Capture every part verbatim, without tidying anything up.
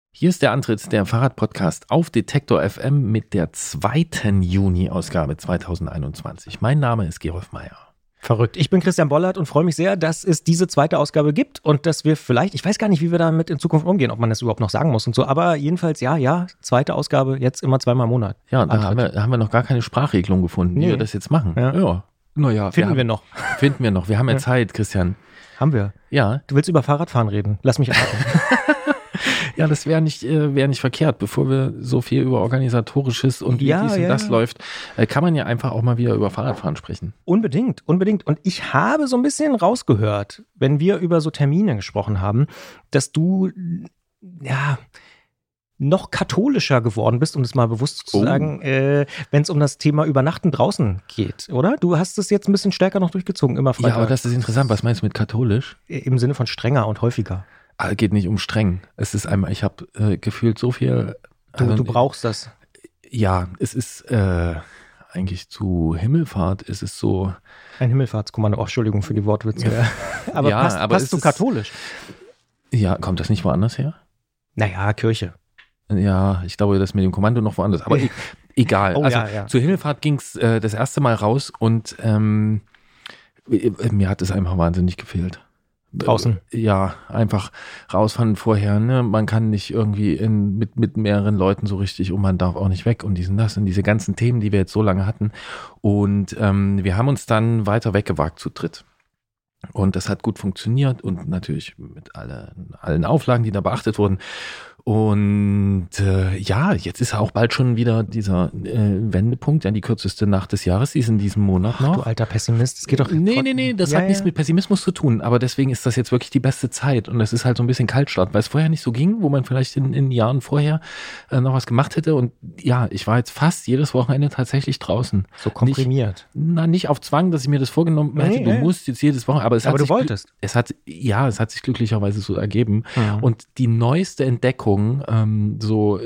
Hier ist der Antritt, der Fahrradpodcast auf Detektor F M mit der zweiten Juni-Ausgabe zweitausendeinundzwanzig. Mein Name ist Gerolf Meyer. Verrückt. Ich bin Christian Bollert und freue mich sehr, dass es diese zweite Ausgabe gibt und dass wir vielleicht, ich weiß gar nicht, wie wir damit in Zukunft umgehen, ob man das überhaupt noch sagen muss und so, aber jedenfalls ja, ja, zweite Ausgabe, jetzt immer zweimal im Monat. Ja, da haben wir, haben wir noch gar keine Sprachregelung gefunden, wie Nee. wir das jetzt machen. Ja. ja. Naja, Finden wir, wir haben, noch. Finden wir noch. Wir haben ja, Ja. Zeit, Christian. Haben wir. Ja, Du willst über Fahrradfahren reden? Lass mich atmen. ja, das wäre nicht, äh, wär nicht verkehrt. Bevor wir so viel über Organisatorisches und wie Ja, dies und ja, das ja. läuft, äh, kann man ja einfach auch mal wieder über Fahrradfahren sprechen. Unbedingt, unbedingt. Und ich habe so ein bisschen rausgehört, wenn wir über so Termine gesprochen haben, dass du, ja, noch katholischer geworden bist, um es mal bewusst zu Oh. sagen, äh, wenn es um das Thema Übernachten draußen geht, oder? Du hast es jetzt ein bisschen stärker noch durchgezogen, immer Freitag. Ja, aber das ist interessant. Was meinst du mit katholisch? Im Sinne von strenger und häufiger. Ah, geht nicht um streng. Es ist einmal, ich habe äh, gefühlt so viel. Du, also, du brauchst das. Ja, es ist äh, eigentlich zu Himmelfahrt ist es so. Ein Himmelfahrtskommando. Oh, Entschuldigung für die Wortwitze. Ja. Aber Ja, passt, aber passt es zu ist- katholisch. Ja, kommt das nicht woanders her? Naja, Kirche. Ja, ich glaube, das mit dem Kommando noch woanders. Aber e egal. Oh, also ja, ja. zur Himmelfahrt ging es äh, das erste Mal raus und ähm, äh, mir hat es einfach wahnsinnig gefehlt. Draußen. Äh, Ja, einfach rausfahren vorher. Ne? Man kann nicht irgendwie in, mit, mit mehreren Leuten so richtig und man darf auch nicht weg und dies und das und diese ganzen Themen, die wir jetzt so lange hatten. Und ähm, wir haben uns dann weiter weggewagt zu dritt. Und das hat gut funktioniert und natürlich mit alle, allen Auflagen, die da beachtet wurden. Und äh, ja, jetzt ist auch bald schon wieder dieser äh, Wendepunkt, ja, die kürzeste Nacht des Jahres, die ist in diesem Monat Ach, noch. du alter Pessimist. Es geht doch. Nee, nee, nee, das Ja, hat nichts ja. mit Pessimismus zu tun, aber deswegen ist das jetzt wirklich die beste Zeit und es ist halt so ein bisschen Kaltstart, weil es vorher nicht so ging, wo man vielleicht in, in Jahren vorher äh, noch was gemacht hätte und ja, ich war jetzt fast jedes Wochenende tatsächlich draußen. So komprimiert. Na, nicht auf Zwang, dass ich mir das vorgenommen Nee, hätte, du ja. musst jetzt jedes Wochenende, aber es Aber hat du sich, glü- wolltest. es hat, ja, es hat sich glücklicherweise so ergeben. Mhm. Und die neueste Entdeckung, ähm, so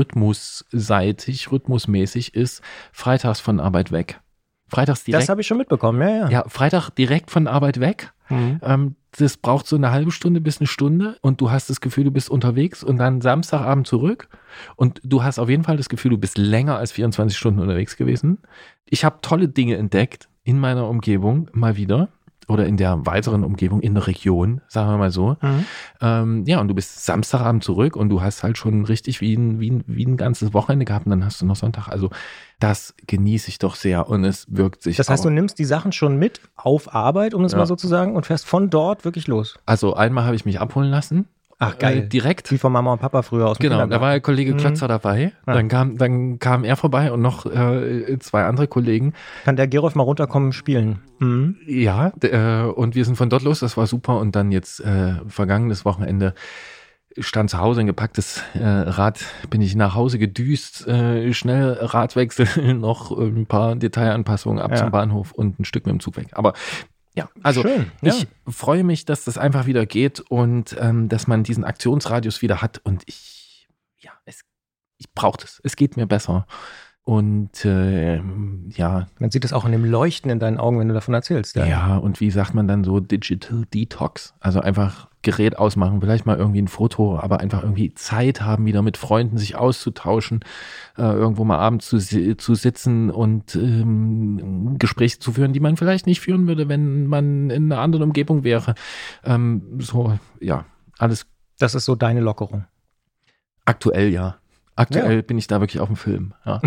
rhythmusseitig, rhythmusmäßig ist freitags von Arbeit weg. Freitags direkt. Das habe ich schon mitbekommen, ja, ja. Ja, Freitag direkt von Arbeit weg. Mhm. Ähm, das braucht so eine halbe Stunde bis eine Stunde und du hast das Gefühl, du bist unterwegs und dann Samstagabend zurück und du hast auf jeden Fall das Gefühl, du bist länger als vierundzwanzig Stunden unterwegs gewesen. Ich habe tolle Dinge entdeckt in meiner Umgebung, mal wieder. Oder in der weiteren Umgebung, in der Region, sagen wir mal so. Mhm. Ähm, ja, und du bist Samstagabend zurück und du hast halt schon richtig wie ein, wie, ein, wie ein ganzes Wochenende gehabt und dann hast du noch Sonntag. Also das genieße ich doch sehr und es wirkt sich Das heißt, auch. du nimmst die Sachen schon mit auf Arbeit, um es Ja. mal so zu sagen, und fährst von dort wirklich los. Also einmal habe ich mich abholen lassen. Ach, geil. Äh, direkt. Wie von Mama und Papa früher aus dem Genau, da Kindergarten. war der Kollege Mhm. Klötzer dabei. Ja. Dann, kam, dann kam er vorbei und noch äh, zwei andere Kollegen. Kann der Gerolf mal runterkommen spielen? Mhm. Ja, d- äh, und wir sind von dort los, das war super. Und dann jetzt äh, vergangenes Wochenende stand zu Hause ein gepacktes äh, Rad, bin ich nach Hause gedüst, äh, schnell Radwechsel, noch äh, ein paar Detailanpassungen ab Ja. zum Bahnhof und ein Stück mit dem Zug weg. Aber ja, also Schön, ja. ich freue mich, dass das einfach wieder geht und ähm, dass man diesen Aktionsradius wieder hat und ich, ja, es, ich brauche das. Es geht mir besser. Und äh, ja, Man sieht es auch in dem Leuchten in deinen Augen, wenn du davon erzählst. ja, und wie sagt man dann so Digital Detox? Also einfach Gerät ausmachen, vielleicht mal irgendwie ein Foto, aber einfach irgendwie Zeit haben, wieder mit Freunden sich auszutauschen, äh, irgendwo mal abends zu, si- zu sitzen und ähm, Gespräche zu führen, die man vielleicht nicht führen würde, wenn man in einer anderen Umgebung wäre. Ähm, so, ja, alles Das ist so deine Lockerung. aktuell, ja. Aktuell Ja. bin ich da wirklich auf dem Film. Ja.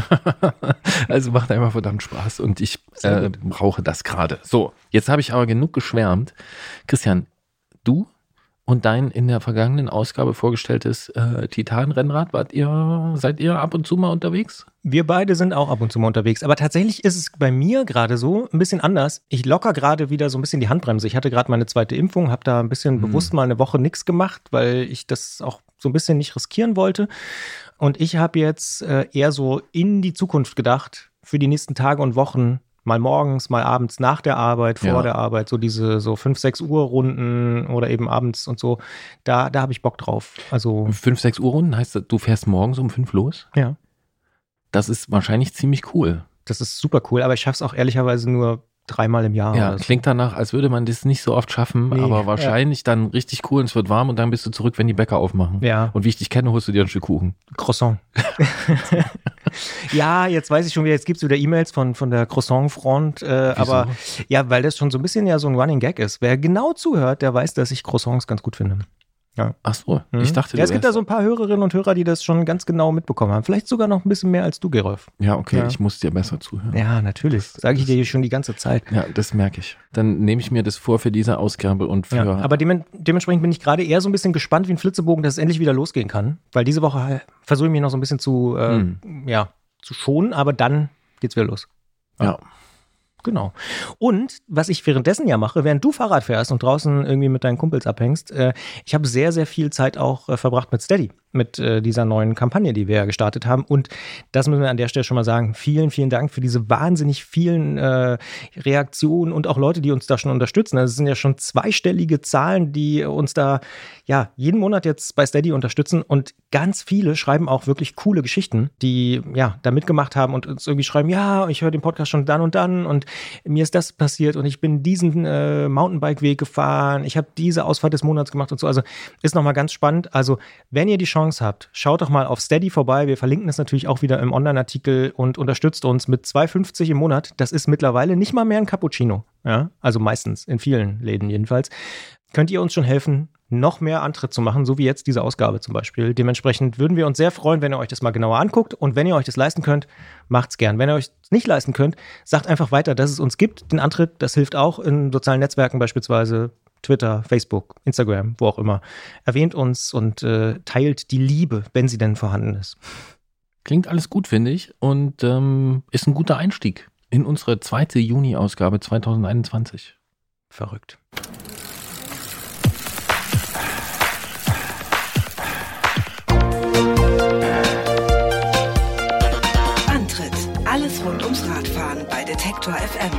Also macht einfach verdammt Spaß und ich Sehr äh, brauche das gerade. So, jetzt habe ich aber genug geschwärmt. Christian, du und dein in der vergangenen Ausgabe vorgestelltes äh, Titan-Rennrad, wart ihr, seid ihr ab und zu mal unterwegs? Wir beide sind auch ab und zu mal unterwegs. Aber tatsächlich ist es bei mir gerade so ein bisschen anders. Ich locker gerade wieder so ein bisschen die Handbremse. Ich hatte gerade meine zweite Impfung, habe da ein bisschen Mhm. bewusst mal eine Woche nichts gemacht, weil ich das auch so ein bisschen nicht riskieren wollte. Und ich habe jetzt äh, eher so in die Zukunft gedacht, für die nächsten Tage und Wochen, mal morgens, mal abends nach der Arbeit, vor Ja. der Arbeit, so diese so fünf, sechs Uhr Runden oder eben abends und so. Da, da habe ich Bock drauf. Also, Fünf, sechs Uhr Runden heißt, das, du fährst morgens um fünf los? ja. Das ist wahrscheinlich ziemlich cool. Das ist super cool, aber ich schaffe es auch ehrlicherweise nur dreimal im Jahr. Ja, oder so. klingt danach, als würde man das nicht so oft schaffen, Nee, aber wahrscheinlich ja. dann richtig cool und es wird warm und dann bist du zurück, wenn die Bäcker aufmachen. Ja. Und wie ich dich kenne, holst du dir ein Stück Kuchen. Croissant. Ja, jetzt weiß ich schon wieder, jetzt gibt es wieder E-Mails von, von der Croissant-Front, äh, aber ja, weil das schon so ein bisschen ja so ein Running Gag ist. Wer genau zuhört, der weiß, dass ich Croissants ganz gut finde. Ja. Ach so, mhm. ich dachte, ja, es gibt da so ein paar Hörerinnen und Hörer, die das schon ganz genau mitbekommen haben. Vielleicht sogar noch ein bisschen mehr als du, Gerolf. Ja, okay, ja. ich muss dir besser zuhören. Ja, natürlich. Sage ich dir schon die ganze Zeit. Ja, das merke ich. Dann nehme ich mir das vor für diese Ausgabe und für... Ja, aber dem, dementsprechend bin ich gerade eher so ein bisschen gespannt wie ein Flitzebogen, dass es endlich wieder losgehen kann. Weil diese Woche versuche ich mich noch so ein bisschen zu, äh, hm. ja, zu schonen, aber dann geht's wieder los. Ja. ja. Genau. Und was ich währenddessen ja mache, während du Fahrrad fährst und draußen irgendwie mit deinen Kumpels abhängst, äh, ich habe sehr, sehr viel Zeit auch äh, verbracht mit Steady, mit äh, dieser neuen Kampagne, die wir ja gestartet haben. Und das müssen wir an der Stelle schon mal sagen. Vielen, vielen Dank für diese wahnsinnig vielen äh, Reaktionen und auch Leute, die uns da schon unterstützen. Also es sind ja schon zweistellige Zahlen, die uns da ja jeden Monat jetzt bei Steady unterstützen. Und ganz viele schreiben auch wirklich coole Geschichten, die ja da mitgemacht haben und uns irgendwie schreiben, ja, ich höre den Podcast schon dann und dann und mir ist das passiert und ich bin diesen äh, Mountainbike-Weg gefahren, ich habe diese Ausfahrt des Monats gemacht und so. Also ist nochmal ganz spannend. Also wenn ihr die Chance habt, schaut doch mal auf Steady vorbei. Wir verlinken es natürlich auch wieder im Online-Artikel und unterstützt uns mit zwei fünfzig im Monat. Das ist mittlerweile nicht mal mehr ein Cappuccino. Ja? Also meistens, in vielen Läden jedenfalls. Könnt ihr uns schon helfen, noch mehr Antritt zu machen, so wie jetzt diese Ausgabe zum Beispiel. Dementsprechend würden wir uns sehr freuen, wenn ihr euch das mal genauer anguckt. Und wenn ihr euch das leisten könnt, macht's gern. Wenn ihr euch das nicht leisten könnt, sagt einfach weiter, dass es uns gibt. Den Antritt, das hilft auch in sozialen Netzwerken beispielsweise. Twitter, Facebook, Instagram, wo auch immer. Erwähnt uns und äh, teilt die Liebe, wenn sie denn vorhanden ist. Klingt alles gut, finde ich. Und ähm, ist ein guter Einstieg in unsere zweite Juni-Ausgabe zwanzig einundzwanzig. Verrückt. Alles rund ums Radfahren bei Detektor F M.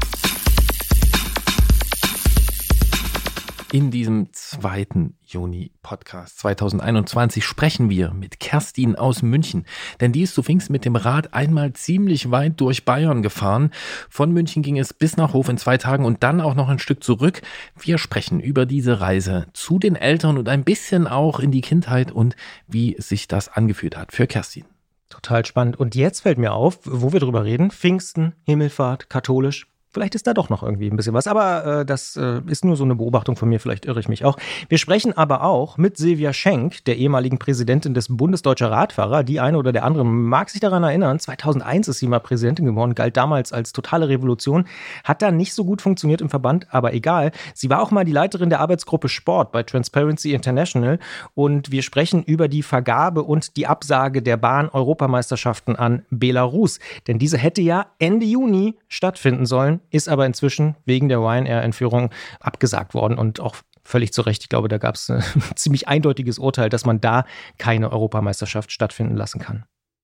In diesem zweiten Juni-Podcast zwanzig einundzwanzig sprechen wir mit Kerstin aus München. Denn die ist zu Pfingsten mit dem Rad einmal ziemlich weit durch Bayern gefahren. Von München ging es bis nach Hof in zwei Tagen und dann auch noch ein Stück zurück. Wir sprechen über diese Reise zu den Eltern und ein bisschen auch in die Kindheit und wie sich das angefühlt hat für Kerstin. Total spannend. Und jetzt fällt mir auf, wo wir drüber reden, Pfingsten, Himmelfahrt, katholisch. Vielleicht ist da doch noch irgendwie ein bisschen was, aber äh, das äh, ist nur so eine Beobachtung von mir, vielleicht irre ich mich auch. Wir sprechen aber auch mit Silvia Schenk, der ehemaligen Präsidentin des Bundesdeutscher Radfahrer. Die eine oder der andere mag sich daran erinnern, zweitausendeins ist sie mal Präsidentin geworden, galt damals als totale Revolution, hat dann nicht so gut funktioniert im Verband, aber egal. Sie war auch mal die Leiterin der Arbeitsgruppe Sport bei Transparency International und wir sprechen über die Vergabe und die Absage der Bahn-Europameisterschaften an Belarus, denn diese hätte ja Ende Juni stattfinden sollen, ist aber inzwischen wegen der Ryanair-Entführung abgesagt worden und auch völlig zu Recht. Ich glaube, da gab es ein ziemlich eindeutiges Urteil, dass man da keine Europameisterschaft stattfinden lassen kann.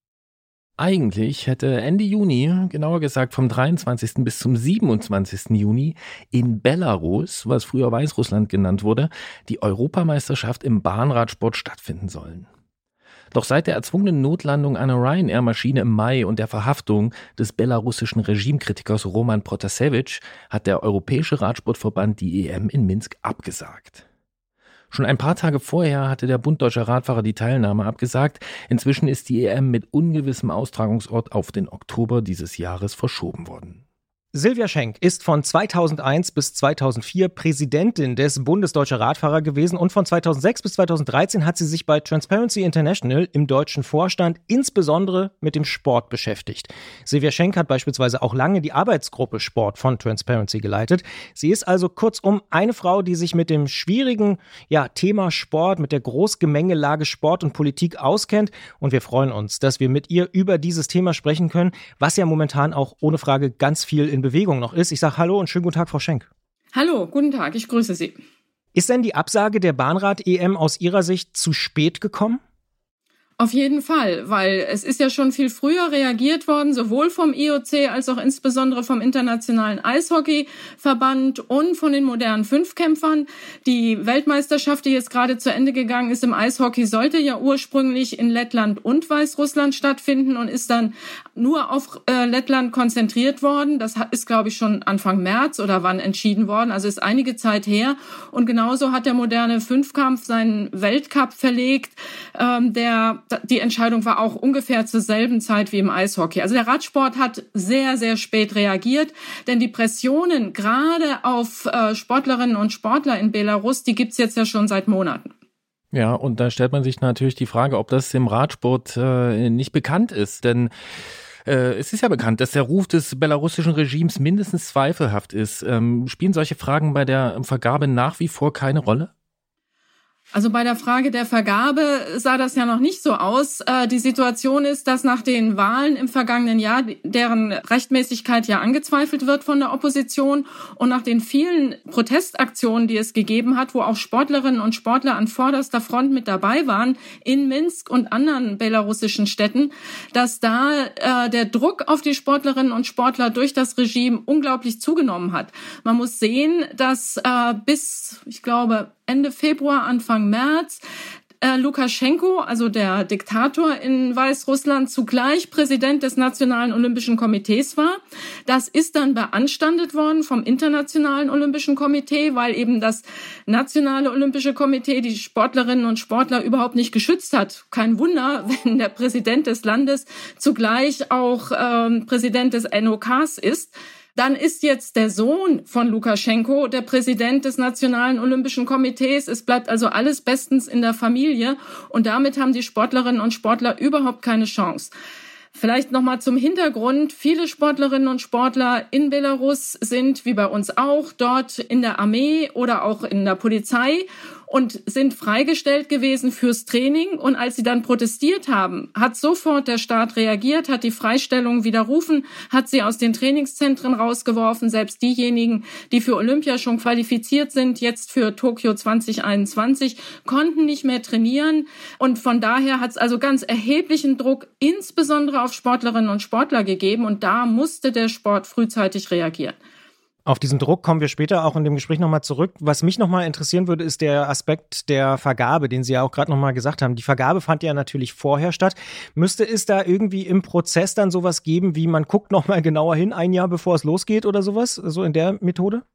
Eigentlich hätte Ende Juni, genauer gesagt vom dreiundzwanzigsten bis zum siebenundzwanzigsten Juni in Belarus, was früher Weißrussland genannt wurde, die Europameisterschaft im Bahnradsport stattfinden sollen. Doch seit der erzwungenen Notlandung einer Ryanair-Maschine im Mai und der Verhaftung des belarussischen Regimekritikers Roman Protasevich hat der Europäische Radsportverband die E M in Minsk abgesagt. Schon ein paar Tage vorher hatte der Bund Deutscher Radfahrer die Teilnahme abgesagt. Inzwischen ist die E M mit ungewissem Austragungsort auf den Oktober dieses Jahres verschoben worden. Silvia Schenk ist von zweitausendeins bis zweitausendvier Präsidentin des Bundesdeutscher Radfahrer gewesen und von zweitausendsechs bis zweitausenddreizehn hat sie sich bei Transparency International im deutschen Vorstand insbesondere mit dem Sport beschäftigt. Silvia Schenk hat beispielsweise auch lange die Arbeitsgruppe Sport von Transparency geleitet. Sie ist also kurzum eine Frau, die sich mit dem schwierigen ja, Thema Sport, mit der Großgemengelage Sport und Politik auskennt und wir freuen uns, dass wir mit ihr über dieses Thema sprechen können, was ja momentan auch ohne Frage ganz viel in Bewegung noch ist. Ich sage Hallo und schönen guten Tag, Frau Schenk. Hallo, guten Tag, ich grüße Sie. Ist denn die Absage der Bahnrad-E M aus Ihrer Sicht zu spät gekommen? Auf jeden Fall, weil es ist ja schon viel früher reagiert worden, sowohl vom I O C als auch insbesondere vom Internationalen Eishockeyverband und von den modernen Fünfkämpfern. Die Weltmeisterschaft, die jetzt gerade zu Ende gegangen ist im Eishockey, sollte ja ursprünglich in Lettland und Weißrussland stattfinden und ist dann nur auf äh, Lettland konzentriert worden. Das ist, glaube ich, schon Anfang März oder wann entschieden worden, also ist einige Zeit her. Und genauso hat der moderne Fünfkampf seinen Weltcup verlegt, ähm, der die Entscheidung war auch ungefähr zur selben Zeit wie im Eishockey. Also der Radsport hat sehr, sehr spät reagiert, denn die Pressionen gerade auf äh, Sportlerinnen und Sportler in Belarus, die gibt's jetzt ja schon seit Monaten. Ja, und da stellt man sich natürlich die Frage, ob das im Radsport äh, nicht bekannt ist, denn äh, es ist ja bekannt, dass der Ruf des belarussischen Regimes mindestens zweifelhaft ist. Ähm, spielen solche Fragen bei der Vergabe nach wie vor keine Rolle? Also bei der Frage der Vergabe sah das ja noch nicht so aus. Die Situation ist, dass nach den Wahlen im vergangenen Jahr, deren Rechtmäßigkeit ja angezweifelt wird von der Opposition und nach den vielen Protestaktionen, die es gegeben hat, wo auch Sportlerinnen und Sportler an vorderster Front mit dabei waren, in Minsk und anderen belarussischen Städten, dass da äh, der Druck auf die Sportlerinnen und Sportler durch das Regime unglaublich zugenommen hat. Man muss sehen, dass äh, bis, ich glaube, Ende Februar, Anfang März äh, Lukaschenko, also der Diktator in Weißrussland, zugleich Präsident des Nationalen Olympischen Komitees war. Das ist dann beanstandet worden vom Internationalen Olympischen Komitee, weil eben das Nationale Olympische Komitee die Sportlerinnen und Sportler überhaupt nicht geschützt hat. Kein Wunder, wenn der Präsident des Landes zugleich auch ähm, Präsident des N O Ks ist. Dann ist jetzt der Sohn von Lukaschenko der Präsident des Nationalen Olympischen Komitees. Es bleibt also alles bestens in der Familie und damit haben die Sportlerinnen und Sportler überhaupt keine Chance. Vielleicht nochmal zum Hintergrund. Viele Sportlerinnen und Sportler in Belarus sind, wie bei uns auch, dort in der Armee oder auch in der Polizei und sind freigestellt gewesen fürs Training. Und als sie dann protestiert haben, hat sofort der Staat reagiert, hat die Freistellung widerrufen, hat sie aus den Trainingszentren rausgeworfen. Selbst diejenigen, die für Olympia schon qualifiziert sind, jetzt für Tokio zwanzig einundzwanzig, konnten nicht mehr trainieren. Und von daher hat es also ganz erheblichen Druck, insbesondere auf Sportlerinnen und Sportler gegeben. Und da musste der Sport frühzeitig reagieren. Auf diesen Druck kommen wir später auch in dem Gespräch nochmal zurück. Was mich nochmal interessieren würde, ist der Aspekt der Vergabe, den Sie ja auch gerade nochmal gesagt haben. Die Vergabe fand ja natürlich vorher statt. Müsste es da irgendwie im Prozess dann sowas geben, wie man guckt nochmal genauer hin, ein Jahr bevor es losgeht oder sowas, so in der Methode?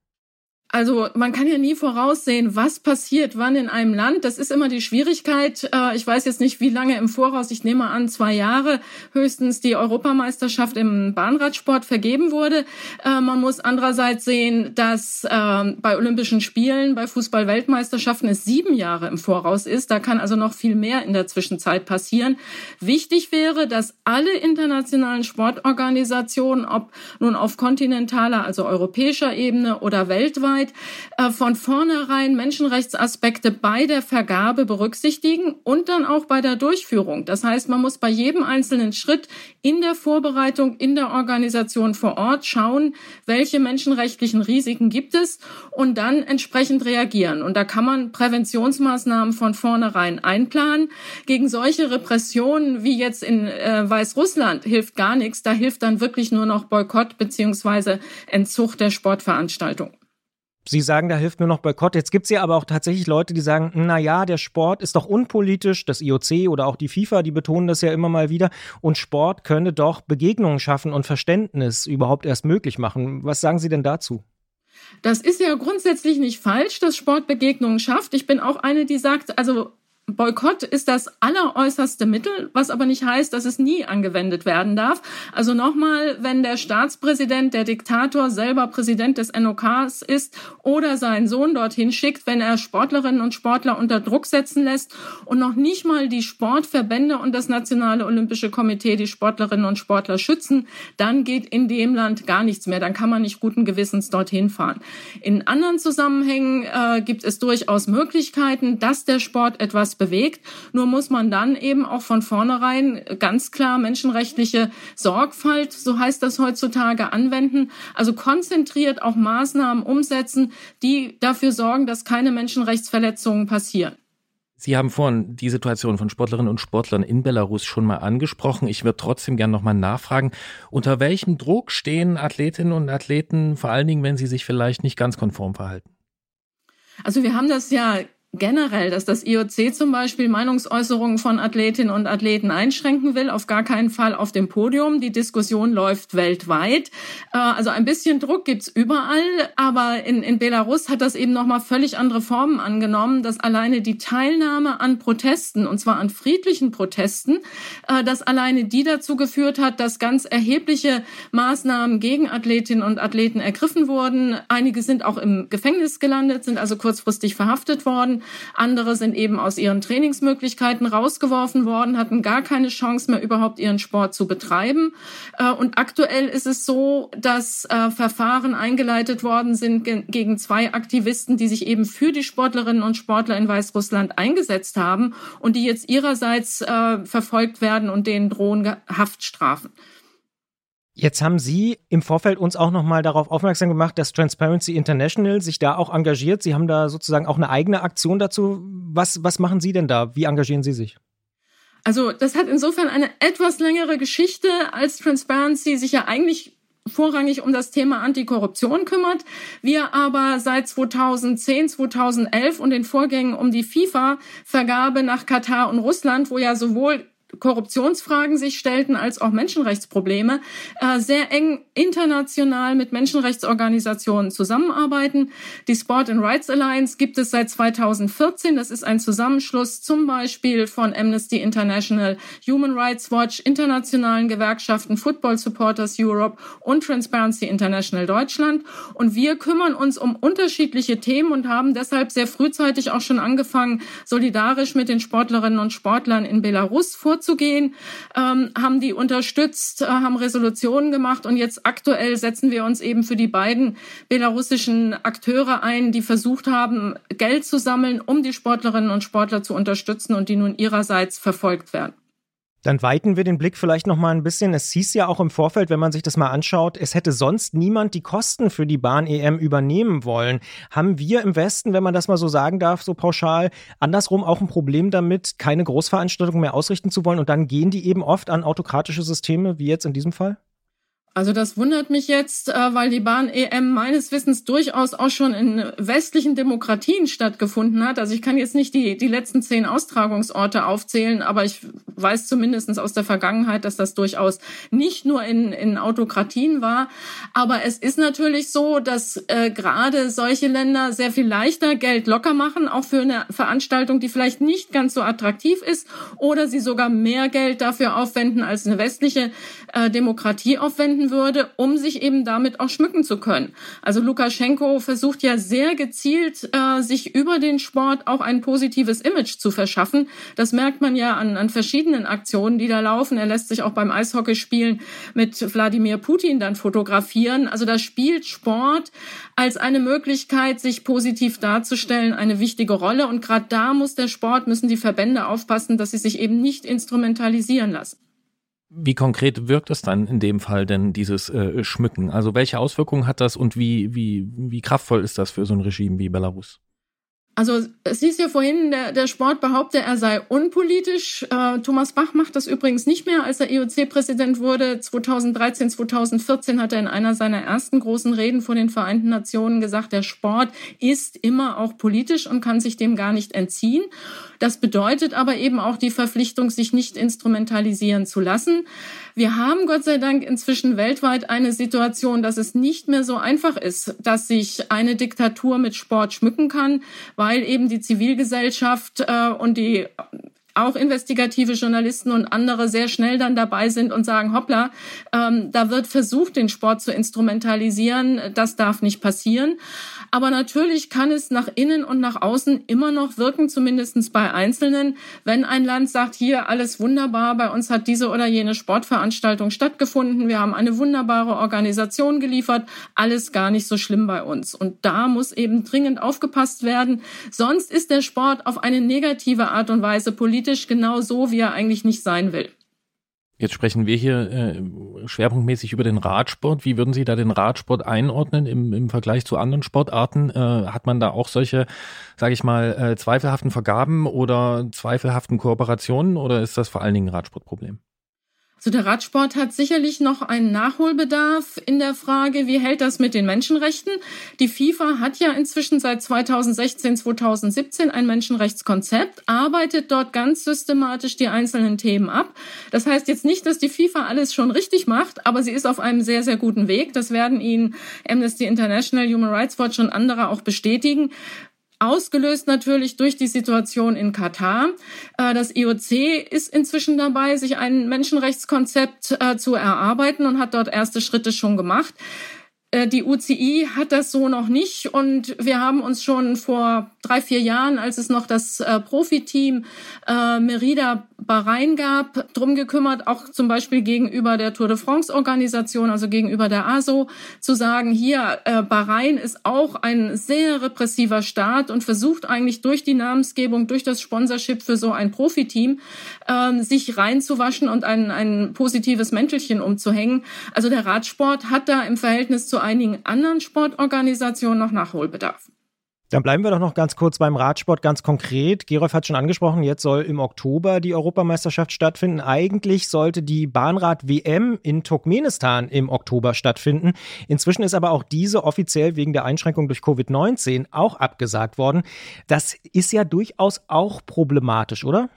Also man kann ja nie voraussehen, was passiert wann in einem Land. Das ist immer die Schwierigkeit. Ich weiß jetzt nicht, wie lange im Voraus, ich nehme an, zwei Jahre höchstens die Europameisterschaft im Bahnradsport vergeben wurde. Man muss andererseits sehen, dass bei Olympischen Spielen, bei Fußball-Weltmeisterschaften es sieben Jahre im Voraus ist. Da kann also noch viel mehr in der Zwischenzeit passieren. Wichtig wäre, dass alle internationalen Sportorganisationen, ob nun auf kontinentaler, also europäischer Ebene oder weltweit, von vornherein Menschenrechtsaspekte bei der Vergabe berücksichtigen und dann auch bei der Durchführung. Das heißt, man muss bei jedem einzelnen Schritt in der Vorbereitung, in der Organisation vor Ort schauen, welche menschenrechtlichen Risiken gibt es und dann entsprechend reagieren. Und da kann man Präventionsmaßnahmen von vornherein einplanen. Gegen solche Repressionen wie jetzt in äh, Weißrussland hilft gar nichts. Da hilft dann wirklich nur noch Boykott bzw. Entzug der Sportveranstaltung. Sie sagen, da hilft nur noch Boykott. Jetzt gibt es ja aber auch tatsächlich Leute, die sagen, na ja, der Sport ist doch unpolitisch, das I O C oder auch die FIFA, die betonen das ja immer mal wieder. Und Sport könne doch Begegnungen schaffen und Verständnis überhaupt erst möglich machen. Was sagen Sie denn dazu? Das ist ja grundsätzlich nicht falsch, dass Sport Begegnungen schafft. Ich bin auch eine, die sagt, also Boykott ist das alleräußerste Mittel, was aber nicht heißt, dass es nie angewendet werden darf. Also nochmal, wenn der Staatspräsident, der Diktator selber Präsident des N O Ks ist oder seinen Sohn dorthin schickt, wenn er Sportlerinnen und Sportler unter Druck setzen lässt und noch nicht mal die Sportverbände und das Nationale Olympische Komitee die Sportlerinnen und Sportler schützen, dann geht in dem Land gar nichts mehr. Dann kann man nicht guten Gewissens dorthin fahren. In anderen Zusammenhängen äh, gibt es durchaus Möglichkeiten, dass der Sport etwas bewegt. Nur muss man dann eben auch von vornherein ganz klar menschenrechtliche Sorgfalt, so heißt das heutzutage, anwenden. Also konzentriert auch Maßnahmen umsetzen, die dafür sorgen, dass keine Menschenrechtsverletzungen passieren. Sie haben vorhin die Situation von Sportlerinnen und Sportlern in Belarus schon mal angesprochen. Ich würde trotzdem gerne noch mal nachfragen, unter welchem Druck stehen Athletinnen und Athleten, vor allen Dingen, wenn sie sich vielleicht nicht ganz konform verhalten? Also wir haben das ja generell, dass das I O C zum Beispiel Meinungsäußerungen von Athletinnen und Athleten einschränken will, auf gar keinen Fall auf dem Podium. Die Diskussion läuft weltweit. Also ein bisschen Druck gibt's überall, aber in, in Belarus hat das eben nochmal völlig andere Formen angenommen, dass alleine die Teilnahme an Protesten, und zwar an friedlichen Protesten, dass alleine die dazu geführt hat, dass ganz erhebliche Maßnahmen gegen Athletinnen und Athleten ergriffen wurden. Einige sind auch im Gefängnis gelandet, sind also kurzfristig verhaftet worden. Andere sind eben aus ihren Trainingsmöglichkeiten rausgeworfen worden, hatten gar keine Chance mehr, überhaupt ihren Sport zu betreiben. Und aktuell ist es so, dass Verfahren eingeleitet worden sind gegen zwei Aktivisten, die sich eben für die Sportlerinnen und Sportler in Weißrussland eingesetzt haben und die jetzt ihrerseits verfolgt werden und denen drohen Haftstrafen. Jetzt haben Sie im Vorfeld uns auch nochmal darauf aufmerksam gemacht, dass Transparency International sich da auch engagiert. Sie haben da sozusagen auch eine eigene Aktion dazu. Was, was machen Sie denn da? Wie engagieren Sie sich? Also das hat insofern eine etwas längere Geschichte, als Transparency sich ja eigentlich vorrangig um das Thema Antikorruption kümmert. Wir aber seit zweitausendzehn, zweitausendelf und den Vorgängen um die FIFA-Vergabe nach Katar und Russland, wo ja sowohl Korruptionsfragen sich stellten als auch Menschenrechtsprobleme, äh, sehr eng international mit Menschenrechtsorganisationen zusammenarbeiten. Die Sport and Rights Alliance gibt es seit zweitausendvierzehn. Das ist ein Zusammenschluss zum Beispiel von Amnesty International, Human Rights Watch, internationalen Gewerkschaften, Football Supporters Europe und Transparency International Deutschland. Und wir kümmern uns um unterschiedliche Themen und haben deshalb sehr frühzeitig auch schon angefangen, solidarisch mit den Sportlerinnen und Sportlern in Belarus vorzugehen. Vorzugehen, ähm, haben die unterstützt, äh, haben Resolutionen gemacht und jetzt aktuell setzen wir uns eben für die beiden belarussischen Akteure ein, die versucht haben, Geld zu sammeln, um die Sportlerinnen und Sportler zu unterstützen und die nun ihrerseits verfolgt werden. Dann weiten wir den Blick vielleicht noch mal ein bisschen. Es hieß ja auch im Vorfeld, wenn man sich das mal anschaut, es hätte sonst niemand die Kosten für die Bahn-E M übernehmen wollen. Haben wir im Westen, wenn man das mal so sagen darf, so pauschal, andersrum auch ein Problem damit, keine Großveranstaltungen mehr ausrichten zu wollen und dann gehen die eben oft an autokratische Systeme, wie jetzt in diesem Fall? Also das wundert mich jetzt, weil die Bahn-E M meines Wissens durchaus auch schon in westlichen Demokratien stattgefunden hat. Also ich kann jetzt nicht die, die letzten zehn Austragungsorte aufzählen, aber ich weiß zumindest aus der Vergangenheit, dass das durchaus nicht nur in, in Autokratien war. Aber es ist natürlich so, dass äh, gerade solche Länder sehr viel leichter Geld locker machen, auch für eine Veranstaltung, die vielleicht nicht ganz so attraktiv ist oder sie sogar mehr Geld dafür aufwenden, als eine westliche äh, Demokratie aufwenden würde, um sich eben damit auch schmücken zu können. Also Lukaschenko versucht ja sehr gezielt, äh, sich über den Sport auch ein positives Image zu verschaffen. Das merkt man ja an, an verschiedenen Aktionen, die da laufen. Er lässt sich auch beim Eishockeyspielen mit Wladimir Putin dann fotografieren. Also da spielt Sport als eine Möglichkeit, sich positiv darzustellen, eine wichtige Rolle. Und gerade da muss der Sport, müssen die Verbände aufpassen, dass sie sich eben nicht instrumentalisieren lassen. Wie konkret wirkt es dann in dem Fall denn, dieses äh, Schmücken? Also welche Auswirkungen hat das und wie, wie, wie kraftvoll ist das für so ein Regime wie Belarus? Also es hieß ja vorhin, der, der Sport behaupte, er sei unpolitisch. Äh, Thomas Bach macht das übrigens nicht mehr. Als er I O C-Präsident wurde, zweitausenddreizehn, zweitausendvierzehn, hat er in einer seiner ersten großen Reden vor den Vereinten Nationen gesagt, der Sport ist immer auch politisch und kann sich dem gar nicht entziehen. Das bedeutet aber eben auch die Verpflichtung, sich nicht instrumentalisieren zu lassen. Wir haben Gott sei Dank inzwischen weltweit eine Situation, dass es nicht mehr so einfach ist, dass sich eine Diktatur mit Sport schmücken kann, weil eben die Zivilgesellschaft äh, und die auch investigative Journalisten und andere sehr schnell dann dabei sind und sagen, hoppla, ähm, da wird versucht, den Sport zu instrumentalisieren. Das darf nicht passieren. Aber natürlich kann es nach innen und nach außen immer noch wirken, zumindest bei Einzelnen, wenn ein Land sagt, hier alles wunderbar, bei uns hat diese oder jene Sportveranstaltung stattgefunden, wir haben eine wunderbare Organisation geliefert, alles gar nicht so schlimm bei uns. Und da muss eben dringend aufgepasst werden. Sonst ist der Sport auf eine negative Art und Weise politisch genau so, wie er eigentlich nicht sein will. Jetzt sprechen wir hier äh, schwerpunktmäßig über den Radsport. Wie würden Sie da den Radsport einordnen im, im Vergleich zu anderen Sportarten? Äh, hat man da auch solche, sage ich mal, äh, zweifelhaften Vergaben oder zweifelhaften Kooperationen oder ist das vor allen Dingen ein Radsportproblem? Also der Radsport hat sicherlich noch einen Nachholbedarf in der Frage, wie hält das mit den Menschenrechten? Die FIFA hat ja inzwischen seit zweitausendsechzehn, zweitausendsiebzehn ein Menschenrechtskonzept, arbeitet dort ganz systematisch die einzelnen Themen ab. Das heißt jetzt nicht, dass die FIFA alles schon richtig macht, aber sie ist auf einem sehr, sehr guten Weg. Das werden Ihnen Amnesty International, Human Rights Watch und andere auch bestätigen. Ausgelöst natürlich durch die Situation in Katar. Das I O C ist inzwischen dabei, sich ein Menschenrechtskonzept zu erarbeiten und hat dort erste Schritte schon gemacht. Die U C I hat das so noch nicht und wir haben uns schon vor drei, vier Jahren, als es noch das äh, Profiteam äh, Merida Bahrain gab, drum gekümmert, auch zum Beispiel gegenüber der Tour de France Organisation, also gegenüber der A S O, zu sagen, hier, äh, Bahrain ist auch ein sehr repressiver Staat und versucht eigentlich durch die Namensgebung, durch das Sponsorship für so ein Profiteam, äh, sich reinzuwaschen und ein, ein positives Mäntelchen umzuhängen. Also der Radsport hat da im Verhältnis zu einigen anderen Sportorganisationen noch Nachholbedarf. Dann bleiben wir doch noch ganz kurz beim Radsport, ganz konkret. Gerolf hat schon angesprochen, jetzt soll im Oktober die Europameisterschaft stattfinden. Eigentlich sollte die Bahnrad-W M in Turkmenistan im Oktober stattfinden. Inzwischen ist aber auch diese offiziell wegen der Einschränkung durch Covid neunzehn auch abgesagt worden. Das ist ja durchaus auch problematisch, oder?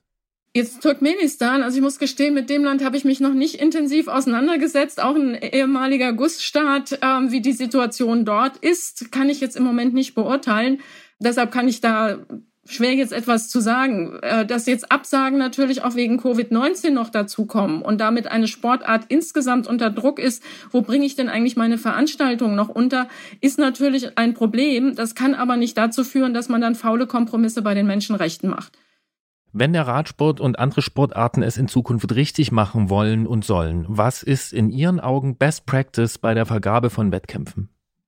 Jetzt Turkmenistan, also ich muss gestehen, mit dem Land habe ich mich noch nicht intensiv auseinandergesetzt. Auch ein ehemaliger Gussstaat, äh, wie die Situation dort ist, kann ich jetzt im Moment nicht beurteilen. Deshalb kann ich da schwer jetzt etwas zu sagen. Äh, dass jetzt Absagen natürlich auch wegen Covid neunzehn noch dazukommen und damit eine Sportart insgesamt unter Druck ist, wo bringe ich denn eigentlich meine Veranstaltung noch unter, ist natürlich ein Problem. Das kann aber nicht dazu führen, dass man dann faule Kompromisse bei den Menschenrechten macht. Wenn der Radsport und andere Sportarten es in Zukunft richtig machen wollen und sollen, was ist in Ihren Augen Best Practice bei der Vergabe von Wettkämpfen?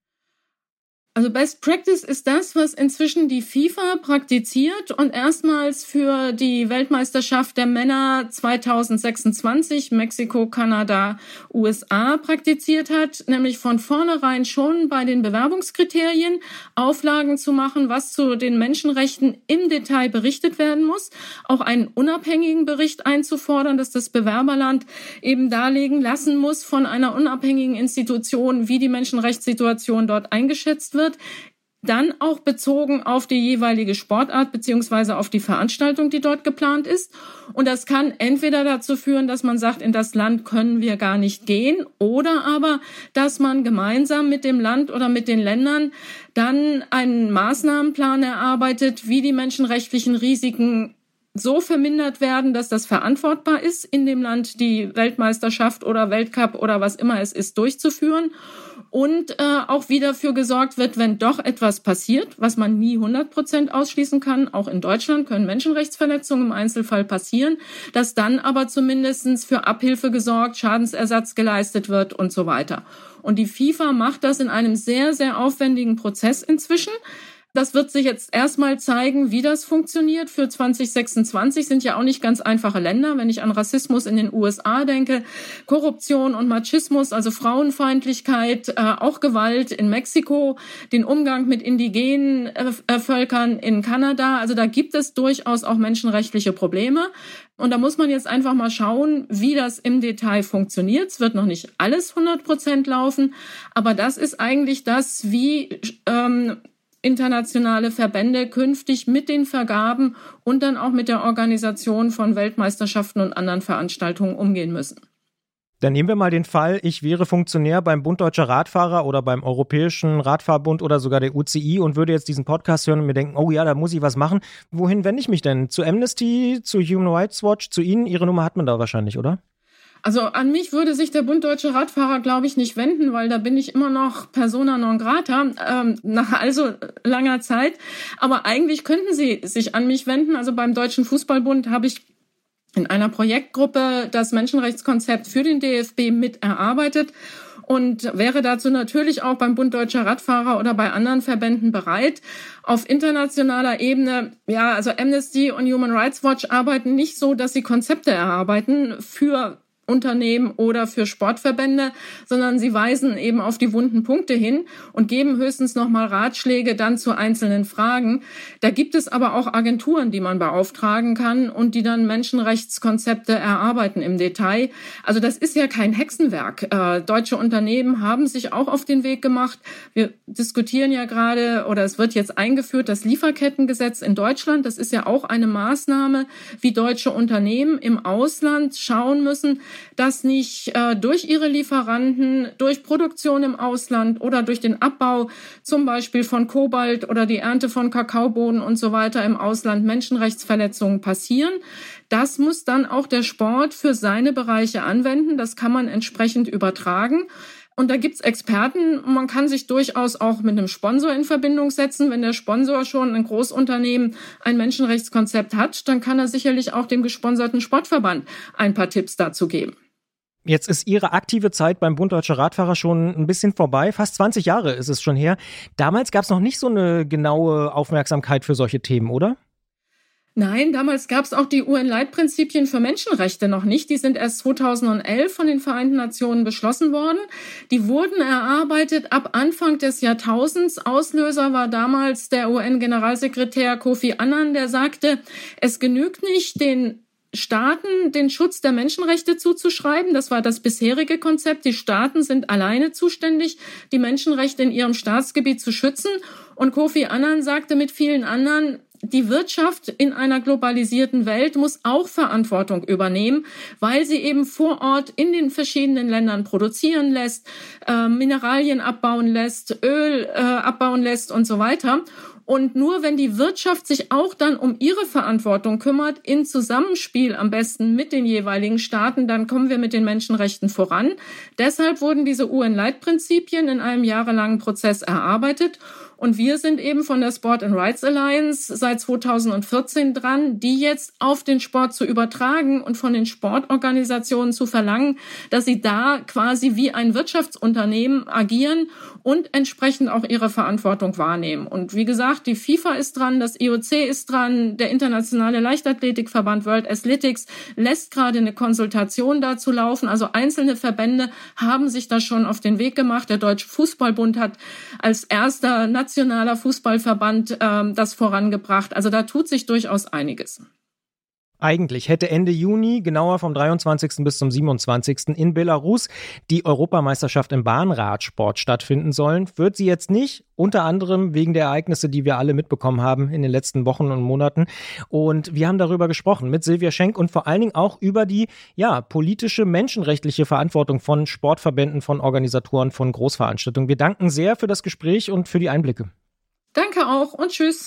Also Best Practice ist das, was inzwischen die FIFA praktiziert und erstmals für die Weltmeisterschaft der Männer zweitausendsechsundzwanzig Mexiko, Kanada, U S A praktiziert hat, nämlich von vornherein schon bei den Bewerbungskriterien Auflagen zu machen, was zu den Menschenrechten im Detail berichtet werden muss, auch einen unabhängigen Bericht einzufordern, dass das Bewerberland eben darlegen lassen muss von einer unabhängigen Institution, wie die Menschenrechtssituation dort eingeschätzt wird. Dann auch bezogen auf die jeweilige Sportart beziehungsweise auf die Veranstaltung, die dort geplant ist. Und das kann entweder dazu führen, dass man sagt, in das Land können wir gar nicht gehen, oder aber, dass man gemeinsam mit dem Land oder mit den Ländern dann einen Maßnahmenplan erarbeitet, wie die menschenrechtlichen Risiken so vermindert werden, dass das verantwortbar ist, in dem Land die Weltmeisterschaft oder Weltcup oder was immer es ist, durchzuführen. Und äh, auch wieder dafür gesorgt wird, wenn doch etwas passiert, was man nie hundert Prozent ausschließen kann, auch in Deutschland können Menschenrechtsverletzungen im Einzelfall passieren, dass dann aber zumindest für Abhilfe gesorgt, Schadensersatz geleistet wird und so weiter. Und die FIFA macht das in einem sehr, sehr aufwendigen Prozess inzwischen. Das wird sich jetzt erstmal zeigen, wie das funktioniert. Für zwanzig sechsundzwanzig sind ja auch nicht ganz einfache Länder. Wenn ich an Rassismus in den U S A denke, Korruption und Machismus, also Frauenfeindlichkeit, äh, auch Gewalt in Mexiko, den Umgang mit indigenen äh, Völkern in Kanada. Also da gibt es durchaus auch menschenrechtliche Probleme. Und da muss man jetzt einfach mal schauen, wie das im Detail funktioniert. Es wird noch nicht alles hundert Prozent laufen, aber das ist eigentlich das, wie ähm, internationale Verbände künftig mit den Vergaben und dann auch mit der Organisation von Weltmeisterschaften und anderen Veranstaltungen umgehen müssen. Dann nehmen wir mal den Fall, ich wäre Funktionär beim Bund Deutscher Radfahrer oder beim Europäischen Radfahrbund oder sogar der U C I und würde jetzt diesen Podcast hören und mir denken, oh ja, da muss ich was machen. Wohin wende ich mich denn? Zu Amnesty, zu Human Rights Watch, zu Ihnen? Ihre Nummer hat man da wahrscheinlich, oder? Also an mich würde sich der Bund Deutscher Radfahrer, glaube ich, nicht wenden, weil da bin ich immer noch persona non grata, ähm, nach also langer Zeit. Aber eigentlich könnten Sie sich an mich wenden. Also beim Deutschen Fußballbund habe ich in einer Projektgruppe das Menschenrechtskonzept für den D F B mit erarbeitet und wäre dazu natürlich auch beim Bund Deutscher Radfahrer oder bei anderen Verbänden bereit. Auf internationaler Ebene, ja, also Amnesty und Human Rights Watch arbeiten nicht so, dass sie Konzepte erarbeiten für Unternehmen oder für Sportverbände, sondern sie weisen eben auf die wunden Punkte hin und geben höchstens nochmal Ratschläge dann zu einzelnen Fragen. Da gibt es aber auch Agenturen, die man beauftragen kann und die dann Menschenrechtskonzepte erarbeiten im Detail. Also das ist ja kein Hexenwerk. Äh, deutsche Unternehmen haben sich auch auf den Weg gemacht. Wir diskutieren ja gerade, oder es wird jetzt eingeführt, das Lieferkettengesetz in Deutschland. Das ist ja auch eine Maßnahme, wie deutsche Unternehmen im Ausland schauen müssen, dass nicht äh, durch ihre Lieferanten, durch Produktion im Ausland oder durch den Abbau zum Beispiel von Kobalt oder die Ernte von Kakaobohnen und so weiter im Ausland Menschenrechtsverletzungen passieren. Das muss dann auch der Sport für seine Bereiche anwenden. Das kann man entsprechend übertragen. Und da gibt's Experten, man kann sich durchaus auch mit einem Sponsor in Verbindung setzen. Wenn der Sponsor schon ein Großunternehmen ein Menschenrechtskonzept hat, dann kann er sicherlich auch dem gesponserten Sportverband ein paar Tipps dazu geben. Jetzt ist Ihre aktive Zeit beim Bund Deutscher Radfahrer schon ein bisschen vorbei. Fast zwanzig Jahre ist es schon her. Damals gab's noch nicht so eine genaue Aufmerksamkeit für solche Themen, oder? Nein, damals gab es auch die U N-Leitprinzipien für Menschenrechte noch nicht. Die sind erst zweitausendelf von den Vereinten Nationen beschlossen worden. Die wurden erarbeitet ab Anfang des Jahrtausends. Auslöser war damals der U N-Generalsekretär Kofi Annan, der sagte, es genügt nicht, den Staaten den Schutz der Menschenrechte zuzuschreiben. Das war das bisherige Konzept. Die Staaten sind alleine zuständig, die Menschenrechte in ihrem Staatsgebiet zu schützen. Und Kofi Annan sagte mit vielen anderen, die Wirtschaft in einer globalisierten Welt muss auch Verantwortung übernehmen, weil sie eben vor Ort in den verschiedenen Ländern produzieren lässt, äh, Mineralien abbauen lässt, Öl äh, abbauen lässt und so weiter. Und nur wenn die Wirtschaft sich auch dann um ihre Verantwortung kümmert, in Zusammenspiel am besten mit den jeweiligen Staaten, dann kommen wir mit den Menschenrechten voran. Deshalb wurden diese U N-Leitprinzipien in einem jahrelangen Prozess erarbeitet. Und wir sind eben von der Sport and Rights Alliance seit zweitausendvierzehn dran, die jetzt auf den Sport zu übertragen und von den Sportorganisationen zu verlangen, dass sie da quasi wie ein Wirtschaftsunternehmen agieren und entsprechend auch ihre Verantwortung wahrnehmen. Und wie gesagt, die FIFA ist dran, das I O C ist dran, der Internationale Leichtathletikverband World Athletics lässt gerade eine Konsultation dazu laufen. Also einzelne Verbände haben sich da schon auf den Weg gemacht. Der Deutsche Fußballbund hat als erster nationaler Fußballverband ähm, das vorangebracht. Also da tut sich durchaus einiges. Eigentlich hätte Ende Juni, genauer vom dreiundzwanzigsten bis zum siebenundzwanzigsten in Belarus die Europameisterschaft im Bahnradsport stattfinden sollen. Wird sie jetzt nicht, unter anderem wegen der Ereignisse, die wir alle mitbekommen haben in den letzten Wochen und Monaten. Und wir haben darüber gesprochen mit Silvia Schenk und vor allen Dingen auch über die ja, politische, menschenrechtliche Verantwortung von Sportverbänden, von Organisatoren, von Großveranstaltungen. Wir danken sehr für das Gespräch und für die Einblicke. Danke auch und tschüss.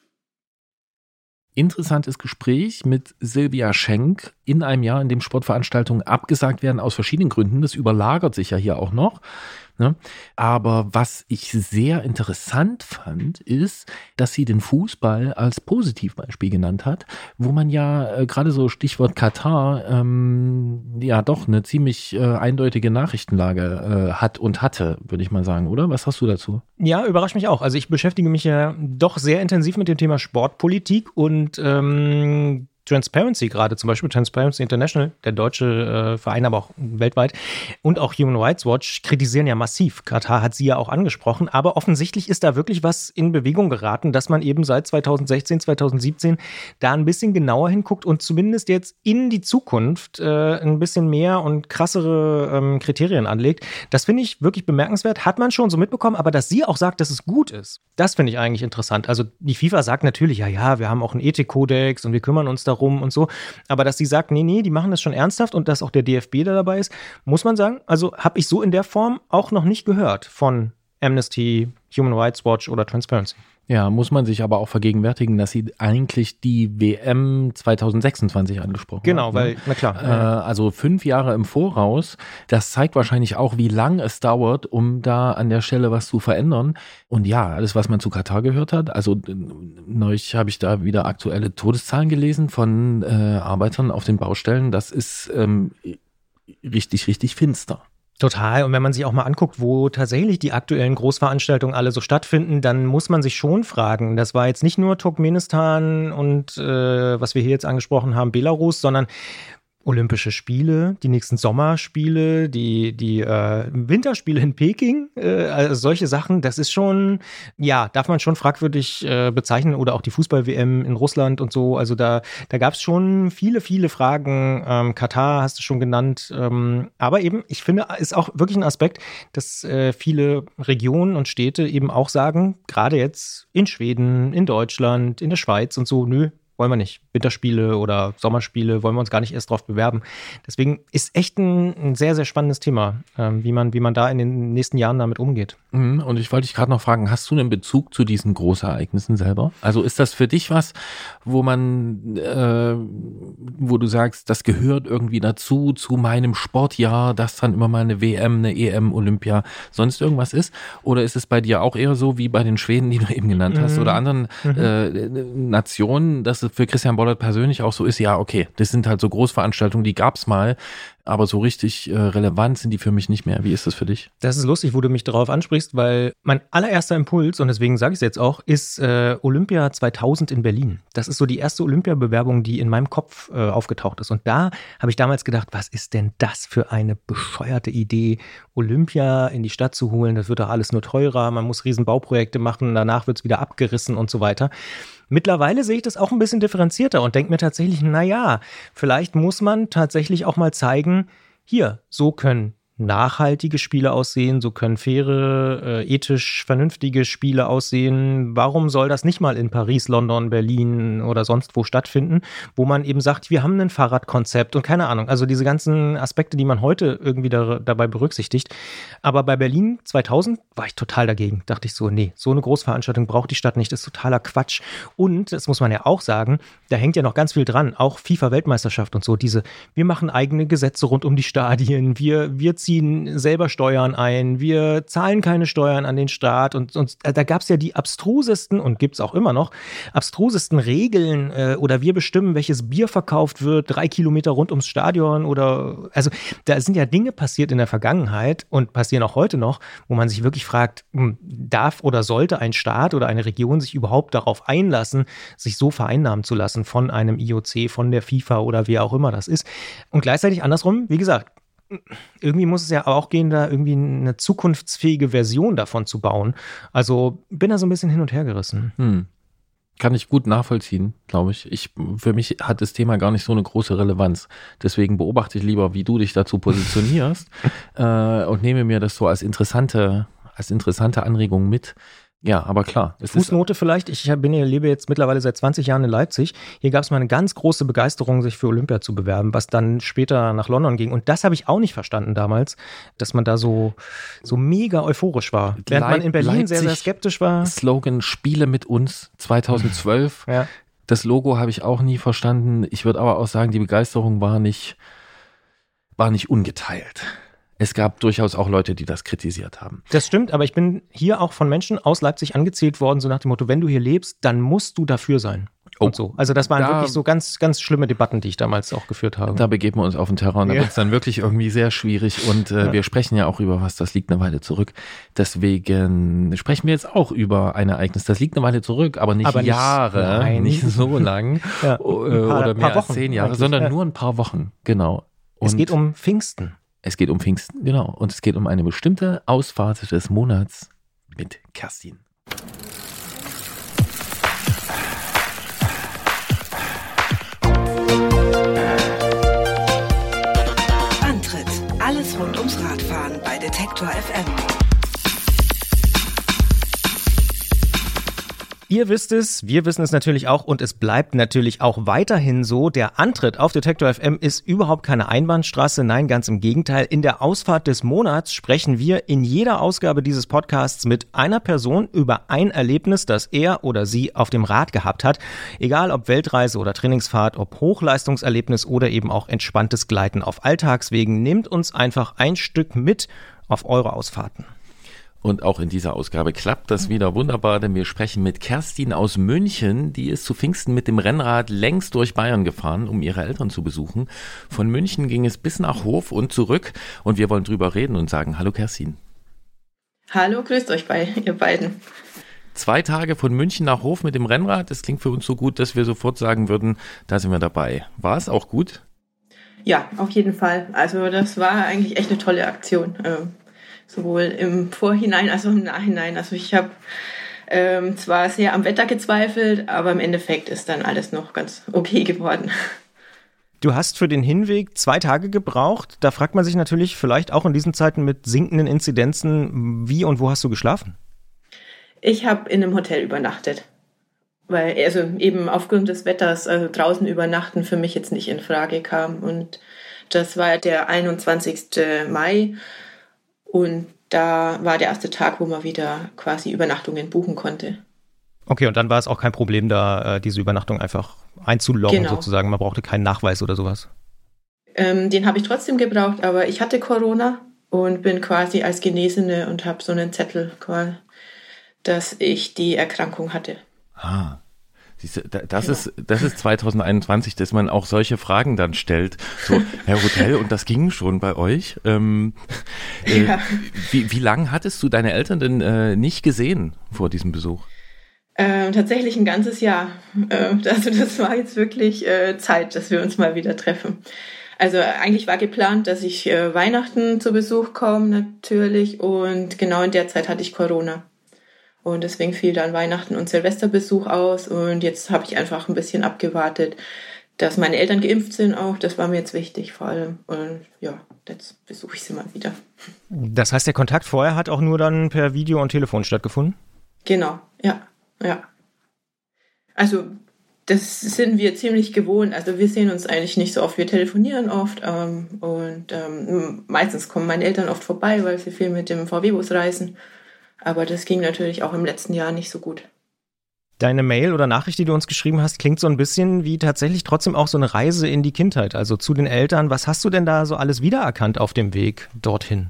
Interessantes Gespräch mit Silvia Schenk in einem Jahr, in dem Sportveranstaltungen abgesagt werden aus verschiedenen Gründen. Das überlagert sich ja hier auch noch. Ne? Aber was ich sehr interessant fand, ist, dass sie den Fußball als Positivbeispiel genannt hat, wo man ja äh, gerade so Stichwort Katar ähm, ja doch eine ziemlich äh, eindeutige Nachrichtenlage äh, hat und hatte, würde ich mal sagen, oder? Was hast du dazu? Ja, überrascht mich auch. Also ich beschäftige mich ja doch sehr intensiv mit dem Thema Sportpolitik und ähm, Transparency gerade, zum Beispiel Transparency International, der deutsche äh, Verein, aber auch weltweit, und auch Human Rights Watch kritisieren ja massiv. Katar hat sie ja auch angesprochen, aber offensichtlich ist da wirklich was in Bewegung geraten, dass man eben seit zweitausendsechzehn, zweitausendsiebzehn da ein bisschen genauer hinguckt und zumindest jetzt in die Zukunft äh, ein bisschen mehr und krassere ähm, Kriterien anlegt. Das finde ich wirklich bemerkenswert, hat man schon so mitbekommen, aber dass sie auch sagt, dass es gut ist, das finde ich eigentlich interessant. Also die FIFA sagt natürlich, ja, ja, wir haben auch einen Ethikkodex und wir kümmern uns darum, rum und so, aber dass sie sagt, nee, nee, die machen das schon ernsthaft und dass auch der D F B da dabei ist, muss man sagen, also habe ich so in der Form auch noch nicht gehört von Amnesty, Human Rights Watch oder Transparency. Ja, muss man sich aber auch vergegenwärtigen, dass sie eigentlich die W M zweitausendsechsundzwanzig angesprochen genau, hat. Genau, ne? weil, na klar. Äh, also fünf Jahre im Voraus. Das zeigt wahrscheinlich auch, wie lang es dauert, um da an der Stelle was zu verändern. Und ja, alles, was man zu Katar gehört hat, also neulich habe ich da wieder aktuelle Todeszahlen gelesen von äh, Arbeitern auf den Baustellen. Das ist ähm, richtig, richtig finster. Total. Und wenn man sich auch mal anguckt, wo tatsächlich die aktuellen Großveranstaltungen alle so stattfinden, dann muss man sich schon fragen, das war jetzt nicht nur Turkmenistan und äh, was wir hier jetzt angesprochen haben, Belarus, sondern Olympische Spiele, die nächsten Sommerspiele, die, die äh, Winterspiele in Peking, äh, also solche Sachen, das ist schon, ja, darf man schon fragwürdig äh, bezeichnen, oder auch die Fußball-W M in Russland und so, also da, da gab es schon viele, viele Fragen, ähm, Katar hast du schon genannt, ähm, aber eben, ich finde, ist auch wirklich ein Aspekt, dass äh, viele Regionen und Städte eben auch sagen, gerade jetzt in Schweden, in Deutschland, in der Schweiz und so, nö, wollen wir nicht. Winterspiele oder Sommerspiele wollen wir uns gar nicht erst drauf bewerben. Deswegen ist echt ein, ein sehr, sehr spannendes Thema, ähm, wie man, wie man da in den nächsten Jahren damit umgeht. Und ich wollte dich gerade noch fragen, hast du einen Bezug zu diesen Großereignissen selber? Also ist das für dich was, wo man, äh, wo du sagst, das gehört irgendwie dazu, zu meinem Sportjahr, dass dann immer mal eine W M, eine E M, Olympia, sonst irgendwas ist? Oder ist es bei dir auch eher so wie bei den Schweden, die du eben genannt hast, mhm. oder anderen mhm. äh, Nationen, dass es für Christian Bollert persönlich auch so ist, ja, okay, das sind halt so Großveranstaltungen, die gab's mal, aber so richtig äh, relevant sind die für mich nicht mehr. Wie ist das für dich? Das ist lustig, wo du mich darauf ansprichst, weil mein allererster Impuls, und deswegen sage ich es jetzt auch, ist äh, Olympia zweitausend in Berlin. Das ist so die erste Olympiabewerbung, die in meinem Kopf äh, aufgetaucht ist. Und da habe ich damals gedacht, was ist denn das für eine bescheuerte Idee, Olympia in die Stadt zu holen? Das wird doch alles nur teurer, man muss riesen Bauprojekte machen, danach wird es wieder abgerissen und so weiter. Mittlerweile sehe ich das auch ein bisschen differenzierter und denke mir tatsächlich, naja, vielleicht muss man tatsächlich auch mal zeigen, hier, so können nachhaltige Spiele aussehen, so können faire, äh, ethisch vernünftige Spiele aussehen. Warum soll das nicht mal in Paris, London, Berlin oder sonst wo stattfinden, wo man eben sagt, wir haben ein Fahrradkonzept und keine Ahnung, also diese ganzen Aspekte, die man heute irgendwie da, dabei berücksichtigt. Aber bei Berlin zweitausend war ich total dagegen. Dachte ich so, nee, so eine Großveranstaltung braucht die Stadt nicht, das ist totaler Quatsch. Und, das muss man ja auch sagen, da hängt ja noch ganz viel dran, auch FIFA-Weltmeisterschaft und so, diese, wir machen eigene Gesetze rund um die Stadien, wir, wir ziehen selber Steuern ein, wir zahlen keine Steuern an den Staat und, und da gab es ja die abstrusesten, und gibt es auch immer noch, abstrusesten Regeln äh, oder wir bestimmen, welches Bier verkauft wird, drei Kilometer rund ums Stadion oder, also da sind ja Dinge passiert in der Vergangenheit und passieren auch heute noch, wo man sich wirklich fragt, darf oder sollte ein Staat oder eine Region sich überhaupt darauf einlassen, sich so vereinnahmen zu lassen von einem I O C, von der FIFA oder wer auch immer das ist. Und gleichzeitig andersrum, wie gesagt, irgendwie muss es ja auch gehen, da irgendwie eine zukunftsfähige Version davon zu bauen. Also bin da so ein bisschen hin und her gerissen. Hm. Kann ich gut nachvollziehen, glaube ich. ich. Für mich hat das Thema gar nicht so eine große Relevanz. Deswegen beobachte ich lieber, wie du dich dazu positionierst äh, und nehme mir das so als interessante, als interessante Anregung mit. Ja, aber klar. Fußnote vielleicht, ich bin hier, lebe jetzt mittlerweile seit zwanzig Jahren in Leipzig. Hier gab es mal eine ganz große Begeisterung, sich für Olympia zu bewerben, was dann später nach London ging. Und das habe ich auch nicht verstanden damals, dass man da so, so mega euphorisch war. Während man in Berlin Leipzig sehr, sehr skeptisch war. Slogan Spiele mit uns zweitausendzwölf. Ja. Das Logo habe ich auch nie verstanden. Ich würde aber auch sagen, die Begeisterung war nicht, war nicht ungeteilt. Es gab durchaus auch Leute, die das kritisiert haben. Das stimmt, aber ich bin hier auch von Menschen aus Leipzig angezählt worden, so nach dem Motto, wenn du hier lebst, dann musst du dafür sein. Oh, und so. Also das waren da, wirklich so ganz, ganz schlimme Debatten, die ich damals auch geführt habe. Da begeben wir uns auf den Terrain, da ja. wird es dann wirklich irgendwie sehr schwierig und äh, ja. wir sprechen ja auch über was, das liegt eine Weile zurück. Deswegen sprechen wir jetzt auch über ein Ereignis, das liegt eine Weile zurück, aber nicht, aber nicht Jahre, nein. nicht so lang ja, paar, oder mehr als zehn Jahre, sondern ja. nur ein paar Wochen, genau. Und es geht um Pfingsten. Es geht um Pfingsten, genau. Und es geht um eine bestimmte Ausfahrt des Monats mit Kerstin. Antritt: Alles rund ums Radfahren bei Detektor F M. Ihr wisst es, wir wissen es natürlich auch und es bleibt natürlich auch weiterhin so. Der Antritt auf Detektor F M ist überhaupt keine Einbahnstraße, nein, ganz im Gegenteil. In der Ausfahrt des Monats sprechen wir in jeder Ausgabe dieses Podcasts mit einer Person über ein Erlebnis, das er oder sie auf dem Rad gehabt hat. Egal ob Weltreise oder Trainingsfahrt, ob Hochleistungserlebnis oder eben auch entspanntes Gleiten auf Alltagswegen, nehmt uns einfach ein Stück mit auf eure Ausfahrten. Und auch in dieser Ausgabe klappt das wieder wunderbar, denn wir sprechen mit Kerstin aus München. Die ist zu Pfingsten mit dem Rennrad längst durch Bayern gefahren, um ihre Eltern zu besuchen. Von München ging es bis nach Hof und zurück. Und wir wollen drüber reden und sagen, hallo Kerstin. Hallo, grüßt euch bei ihr beiden. Zwei Tage von München nach Hof mit dem Rennrad, das klingt für uns so gut, dass wir sofort sagen würden, da sind wir dabei. War es auch gut? Ja, auf jeden Fall. Also das war eigentlich echt eine tolle Aktion. Ähm, sowohl im Vorhinein als auch im Nachhinein. Also ich habe ähm, zwar sehr am Wetter gezweifelt, aber im Endeffekt ist dann alles noch ganz okay geworden. Du hast für den Hinweg zwei Tage gebraucht. Da fragt man sich natürlich vielleicht auch in diesen Zeiten mit sinkenden Inzidenzen, wie und wo hast du geschlafen? Ich habe in einem Hotel übernachtet. Weil also eben aufgrund des Wetters, also draußen übernachten für mich jetzt nicht in Frage kam. Und das war der einundzwanzigsten Mai und da war der erste Tag, wo man wieder quasi Übernachtungen buchen konnte. Okay, und dann war es auch kein Problem, da äh, diese Übernachtung einfach einzuloggen Genau. sozusagen. Man brauchte keinen Nachweis oder sowas. Ähm, den habe ich trotzdem gebraucht, aber ich hatte Corona und bin quasi als Genesene und habe so einen Zettel, dass ich die Erkrankung hatte. Ah, siehst du, das, ja. ist, das ist zwanzig einundzwanzig, dass man auch solche Fragen dann stellt. So, Herr Hotel, und das ging schon bei euch. Ähm, äh, ja. Wie, wie lange hattest du deine Eltern denn äh, nicht gesehen vor diesem Besuch? Ähm, tatsächlich ein ganzes Jahr. Ähm, also das war jetzt wirklich äh, Zeit, dass wir uns mal wieder treffen. Also eigentlich war geplant, dass ich äh, Weihnachten zu Besuch komme natürlich und genau in der Zeit hatte ich Corona. Und deswegen fiel dann Weihnachten und Silvesterbesuch aus und jetzt habe ich einfach ein bisschen abgewartet, dass meine Eltern geimpft sind auch. Das war mir jetzt wichtig vor allem. Und ja, jetzt besuche ich sie mal wieder. Das heißt, der Kontakt vorher hat auch nur dann per Video und Telefon stattgefunden? Genau, ja, ja. Also das sind wir ziemlich gewohnt. Also wir sehen uns eigentlich nicht so oft. Wir telefonieren oft ähm, und ähm, meistens kommen meine Eltern oft vorbei, weil sie viel mit dem V W-Bus reisen. Aber das ging natürlich auch im letzten Jahr nicht so gut. Deine Mail oder Nachricht, die du uns geschrieben hast, klingt so ein bisschen wie tatsächlich trotzdem auch so eine Reise in die Kindheit, also zu den Eltern. Was hast du denn da so alles wiedererkannt auf dem Weg dorthin?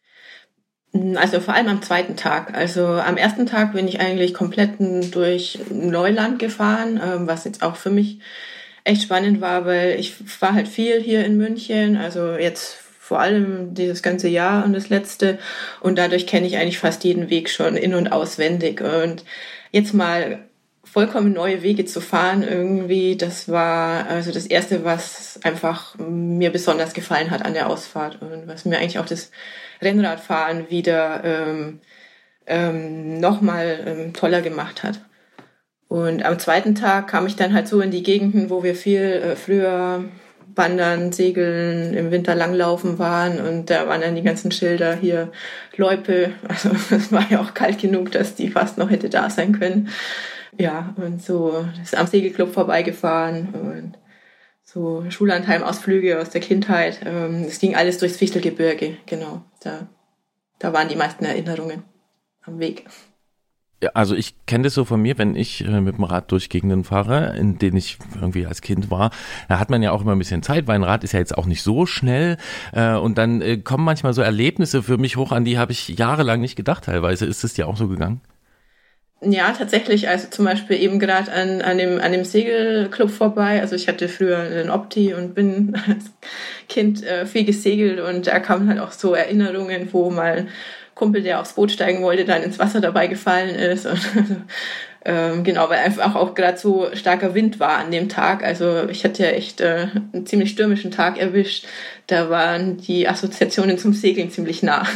Also vor allem am zweiten Tag. Also am ersten Tag bin ich eigentlich komplett durch Neuland gefahren, was jetzt auch für mich echt spannend war, weil ich war halt viel hier in München, also jetzt vor allem dieses ganze Jahr und das letzte. Und dadurch kenne ich eigentlich fast jeden Weg schon in- und auswendig. Und jetzt mal vollkommen neue Wege zu fahren irgendwie, das war also das Erste, was einfach mir besonders gefallen hat an der Ausfahrt und was mir eigentlich auch das Rennradfahren wieder ähm, ähm, nochmal ähm, toller gemacht hat. Und am zweiten Tag kam ich dann halt so in die Gegenden, wo wir viel äh, früher Wandern, Segeln, im Winter langlaufen waren und da waren dann die ganzen Schilder hier, Loipe, also es war ja auch kalt genug, dass die fast noch hätte da sein können. Ja, und so ist am Segelclub vorbeigefahren und so Schullandheimausflüge aus der Kindheit. Es ging alles durchs Fichtelgebirge, genau. Da, da waren die meisten Erinnerungen am Weg. Ja, also ich kenne das so von mir, wenn ich äh, mit dem Rad durch Gegenden fahre, in denen ich irgendwie als Kind war, da hat man ja auch immer ein bisschen Zeit, weil ein Rad ist ja jetzt auch nicht so schnell äh, und dann äh, kommen manchmal so Erlebnisse für mich hoch, an die habe ich jahrelang nicht gedacht teilweise. Ist es dir auch so gegangen? Ja, tatsächlich, also zum Beispiel eben gerade an, an, dem, an dem Segelclub vorbei, also ich hatte früher einen Opti und bin als Kind äh, viel gesegelt und da kamen halt auch so Erinnerungen, wo mal Kumpel, der aufs Boot steigen wollte, dann ins Wasser dabei gefallen ist. Und, ähm, genau, weil einfach auch gerade so starker Wind war an dem Tag. Also ich hatte ja echt äh, einen ziemlich stürmischen Tag erwischt. Da waren die Assoziationen zum Segeln ziemlich nah.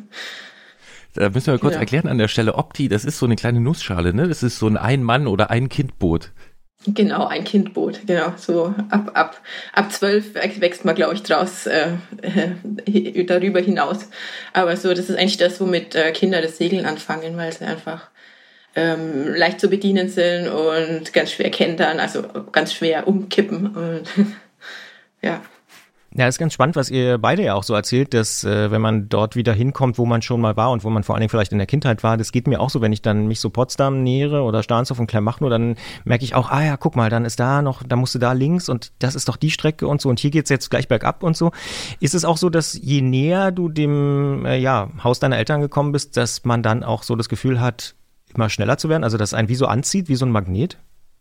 Da müssen wir kurz genau. erklären an der Stelle, Opti, das ist so eine kleine Nussschale, ne? Das ist so ein Ein-Mann- oder Ein-Kind-Boot. Genau, ein Kindboot, genau. So ab ab ab zwölf wächst man, glaube ich, draus äh, äh, darüber hinaus. Aber so, das ist eigentlich das, womit äh, Kinder das Segeln anfangen, weil sie einfach ähm, leicht zu bedienen sind und ganz schwer kentern, also ganz schwer umkippen und ja. Ja, ist ganz spannend, was ihr beide ja auch so erzählt, dass äh, wenn man dort wieder hinkommt, wo man schon mal war und wo man vor allen Dingen vielleicht in der Kindheit war, das geht mir auch so, wenn ich dann mich so Potsdam nähere oder Stahnsdorf und Kleinmachnow, dann merke ich auch, ah ja, guck mal, dann ist da noch, da musst du da links und das ist doch die Strecke und so und hier geht's jetzt gleich bergab und so. Ist es auch so, dass je näher du dem äh, ja, Haus deiner Eltern gekommen bist, dass man dann auch so das Gefühl hat, immer schneller zu werden, also dass einen wie so anzieht, wie so ein Magnet?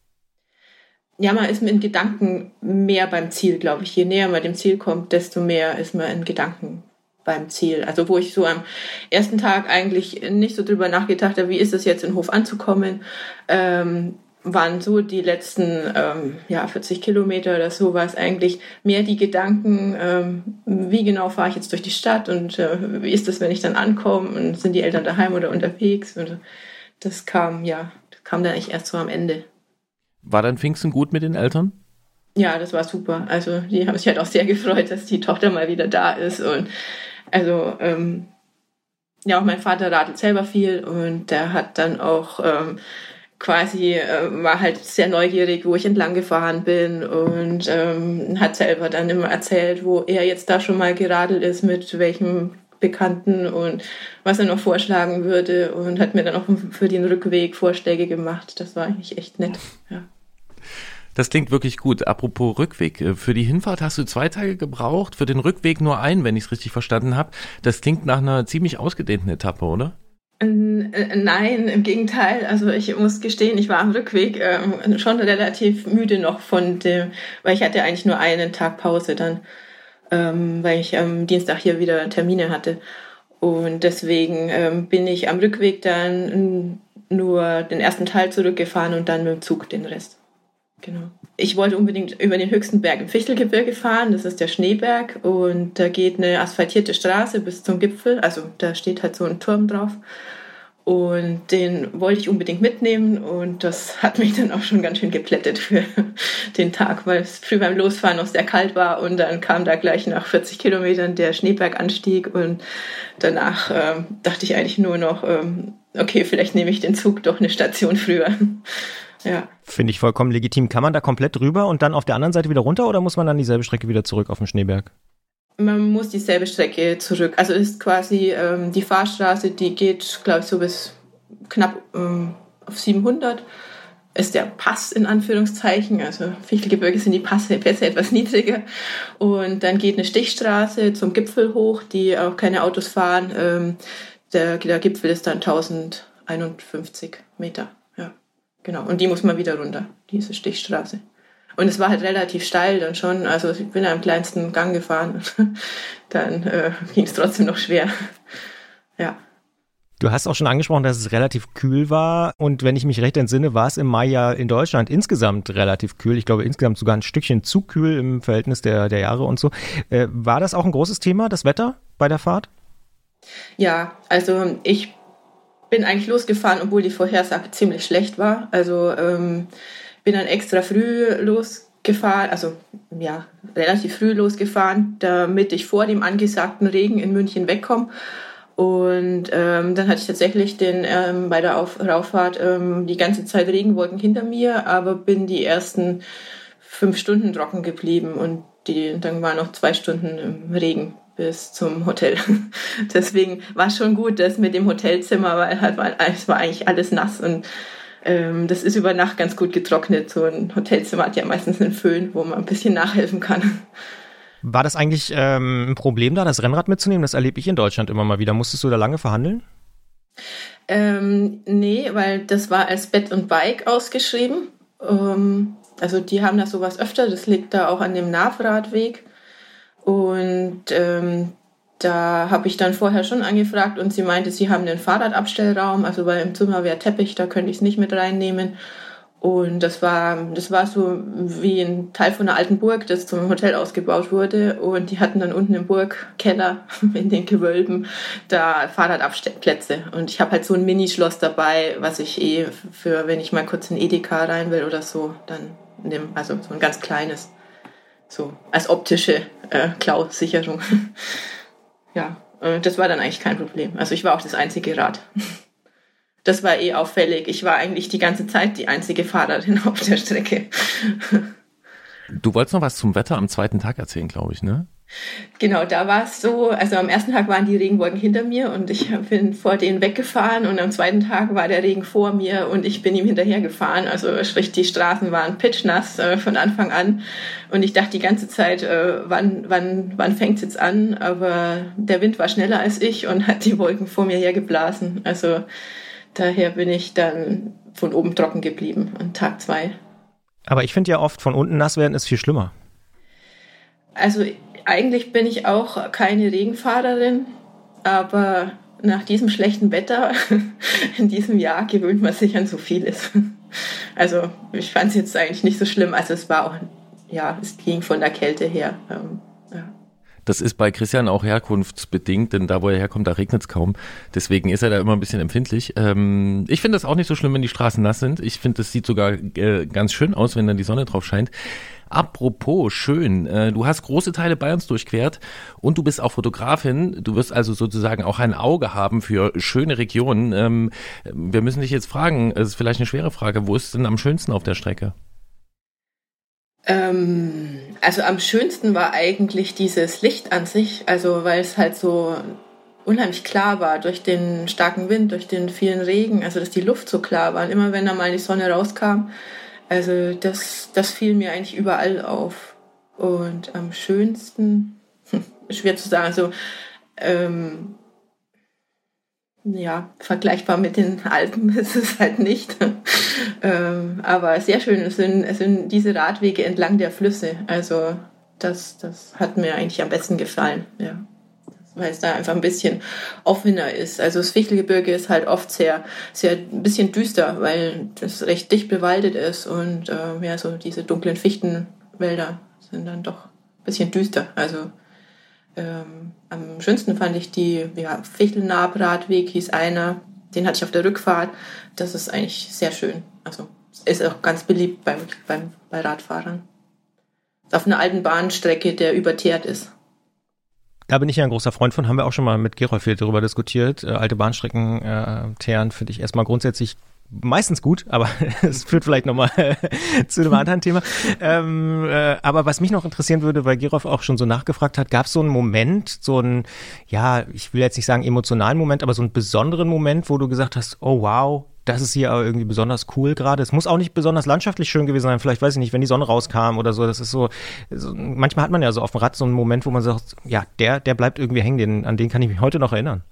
Ja, man ist mit Gedanken mehr beim Ziel, glaube ich. Je näher man dem Ziel kommt, desto mehr ist man in Gedanken beim Ziel. Also wo ich so am ersten Tag eigentlich nicht so drüber nachgedacht habe, wie ist es jetzt in Hof anzukommen, ähm, waren so die letzten ähm, ja, vierzig Kilometer oder so, war es eigentlich mehr die Gedanken, ähm, wie genau fahre ich jetzt durch die Stadt und äh, wie ist das, wenn ich dann ankomme und sind die Eltern daheim oder unterwegs? Und das kam, ja, das kam dann eigentlich erst so am Ende. War dann Pfingsten gut mit den Eltern? Ja, das war super. Also die haben sich halt auch sehr gefreut, dass die Tochter mal wieder da ist. Und also ähm, ja, auch mein Vater radelt selber viel und der hat dann auch ähm, quasi, äh, war halt sehr neugierig, wo ich entlang gefahren bin und ähm, hat selber dann immer erzählt, wo er jetzt da schon mal geradelt ist, mit welchem Bekannten und was er noch vorschlagen würde und hat mir dann auch für den Rückweg Vorschläge gemacht. Das war eigentlich echt nett, ja. Das klingt wirklich gut. Apropos Rückweg. Für die Hinfahrt hast du zwei Tage gebraucht, für den Rückweg nur einen, wenn ich es richtig verstanden habe. Das klingt nach einer ziemlich ausgedehnten Etappe, oder? Nein, im Gegenteil. Also ich muss gestehen, ich war am Rückweg äh, schon relativ müde noch von dem, weil ich hatte eigentlich nur einen Tag Pause dann, ähm, weil ich am Dienstag hier wieder Termine hatte. Und deswegen ähm, bin ich am Rückweg dann nur den ersten Teil zurückgefahren und dann mit dem Zug den Rest. Genau. Ich wollte unbedingt über den höchsten Berg im Fichtelgebirge fahren, das ist der Schneeberg und da geht eine asphaltierte Straße bis zum Gipfel, also da steht halt so ein Turm drauf und den wollte ich unbedingt mitnehmen und das hat mich dann auch schon ganz schön geplättet für den Tag, weil es früh beim Losfahren noch sehr kalt war und dann kam da gleich nach vierzig Kilometern der Schneeberganstieg und danach ähm, dachte ich eigentlich nur noch, ähm, okay, vielleicht nehme ich den Zug doch eine Station früher. Ja. Finde ich vollkommen legitim. Kann man da komplett rüber und dann auf der anderen Seite wieder runter oder muss man dann dieselbe Strecke wieder zurück auf den Schneeberg? Man muss dieselbe Strecke zurück. Also ist quasi ähm, die Fahrstraße, die geht, glaube ich, so bis knapp ähm, auf siebenhundert. Ist der Pass in Anführungszeichen. Also Fichtelgebirge sind die Pässe, Pässe etwas niedriger. Und dann geht eine Stichstraße zum Gipfel hoch, die auch keine Autos fahren. Ähm, der, der Gipfel ist dann tausendeinundfünfzig Meter. Genau, und die muss man wieder runter, diese Stichstraße. Und es war halt relativ steil dann schon, also ich bin am kleinsten Gang gefahren, dann äh, ging es trotzdem noch schwer, ja. Du hast auch schon angesprochen, dass es relativ kühl war und wenn ich mich recht entsinne, war es im Mai ja in Deutschland insgesamt relativ kühl. Ich glaube insgesamt sogar ein Stückchen zu kühl im Verhältnis der, der Jahre und so. Äh, war das auch ein großes Thema, das Wetter bei der Fahrt? Ja, also ich bin eigentlich losgefahren, obwohl die Vorhersage ziemlich schlecht war. Also ähm, bin dann extra früh losgefahren, also ja, relativ früh losgefahren, damit ich vor dem angesagten Regen in München wegkomme. Und ähm, dann hatte ich tatsächlich den ähm, bei der Auf- Rauffahrt ähm, die ganze Zeit Regenwolken hinter mir, aber bin die ersten fünf Stunden trocken geblieben und die, dann waren noch zwei Stunden im Regen bis zum Hotel. Deswegen war es schon gut, dass mit dem Hotelzimmer, weil halt war, es war eigentlich alles nass und ähm, das ist über Nacht ganz gut getrocknet. So ein Hotelzimmer hat ja meistens einen Föhn, wo man ein bisschen nachhelfen kann. War das eigentlich ähm, ein Problem da, das Rennrad mitzunehmen? Das erlebe ich in Deutschland immer mal wieder. Musstest du da lange verhandeln? Ähm, nee, weil das war als Bett und Bike ausgeschrieben. Ähm, also die haben da sowas öfter, das liegt da auch an dem Navradweg. Und ähm, da habe ich dann vorher schon angefragt und sie meinte, sie haben den Fahrradabstellraum, also weil im Zimmer wäre Teppich, da könnte ich es nicht mit reinnehmen. Und das war, das war so wie ein Teil von einer alten Burg, das zum Hotel ausgebaut wurde. Und die hatten dann unten im Burgkeller in den Gewölben da Fahrradabstellplätze. Und ich habe halt so ein Minischloss dabei, was ich eh für, wenn ich mal kurz in Edeka rein will oder so, dann nehme, also so ein ganz kleines. So als optische äh, Klausicherung. Ja, äh, das war dann eigentlich kein Problem. Also ich war auch das einzige Rad. Das war eh auffällig. Ich war eigentlich die ganze Zeit die einzige Fahrerin auf der Strecke. Du wolltest noch was zum Wetter am zweiten Tag erzählen, glaube ich, ne? Genau, da war es so, also am ersten Tag waren die Regenwolken hinter mir und ich bin vor denen weggefahren und am zweiten Tag war der Regen vor mir und ich bin ihm hinterhergefahren. Also sprich, die Straßen waren pitschnass äh, von Anfang an und ich dachte die ganze Zeit, äh, wann, wann, wann fängt es jetzt an? Aber der Wind war schneller als ich und hat die Wolken vor mir hergeblasen. Also daher bin ich dann von oben trocken geblieben an Tag zwei. Aber ich finde ja oft, von unten nass werden ist viel schlimmer. Also eigentlich bin ich auch keine Regenfahrerin, aber nach diesem schlechten Wetter in diesem Jahr gewöhnt man sich an so vieles. Also ich fand es jetzt eigentlich nicht so schlimm. Also es war auch, ja, es ging von der Kälte her. Ähm, ja. Das ist bei Christian auch herkunftsbedingt, denn da, wo er herkommt, da regnet es kaum. Deswegen ist er da immer ein bisschen empfindlich. Ähm, ich finde das auch nicht so schlimm, wenn die Straßen nass sind. Ich finde, das sieht sogar äh, ganz schön aus, wenn dann die Sonne drauf scheint. Apropos schön, äh, du hast große Teile Bayerns durchquert und du bist auch Fotografin. Du wirst also sozusagen auch ein Auge haben für schöne Regionen. Ähm, wir müssen dich jetzt fragen, es ist vielleicht eine schwere Frage, wo ist es denn am schönsten auf der Strecke? Ähm, also am schönsten war eigentlich dieses Licht an sich, also weil es halt so unheimlich klar war durch den starken Wind, durch den vielen Regen, also dass die Luft so klar war und immer wenn da mal die Sonne rauskam, also das, das fiel mir eigentlich überall auf. Und am schönsten, schwer zu sagen, also ähm, ja, vergleichbar mit den Alpen ist es halt nicht. ähm, aber sehr schön, es sind, es sind diese Radwege entlang der Flüsse. Also das, das hat mir eigentlich am besten gefallen, ja. Weil es da einfach ein bisschen offener ist. Also das Fichtelgebirge ist halt oft sehr, sehr ein bisschen düster, weil das recht dicht bewaldet ist und äh, ja, so diese dunklen Fichtenwälder sind dann doch ein bisschen düster. Also ähm, am schönsten fand ich die ja, Fichtelnaab-Radweg, hieß einer, den hatte ich auf der Rückfahrt. Das ist eigentlich sehr schön. Also ist auch ganz beliebt beim, beim, bei Radfahrern. Ist auf einer alten Bahnstrecke, der überteert ist. Da bin ich ja ein großer Freund von, haben wir auch schon mal mit Gerolf darüber diskutiert. Äh, alte Bahnstrecken äh, teeren finde ich erstmal grundsätzlich meistens gut, aber es führt vielleicht nochmal zu einem anderen Thema. Ähm, äh, aber was mich noch interessieren würde, weil Gerolf auch schon so nachgefragt hat, gab es so einen Moment, so einen, ja, ich will jetzt nicht sagen emotionalen Moment, aber so einen besonderen Moment, wo du gesagt hast, oh wow, das ist hier aber irgendwie besonders cool gerade. Es muss auch nicht besonders landschaftlich schön gewesen sein. Vielleicht, weiß ich nicht, wenn die Sonne rauskam oder so. Das ist so, so manchmal hat man ja so auf dem Rad so einen Moment, wo man sagt, ja, der, der bleibt irgendwie hängen. Den, an den kann ich mich heute noch erinnern.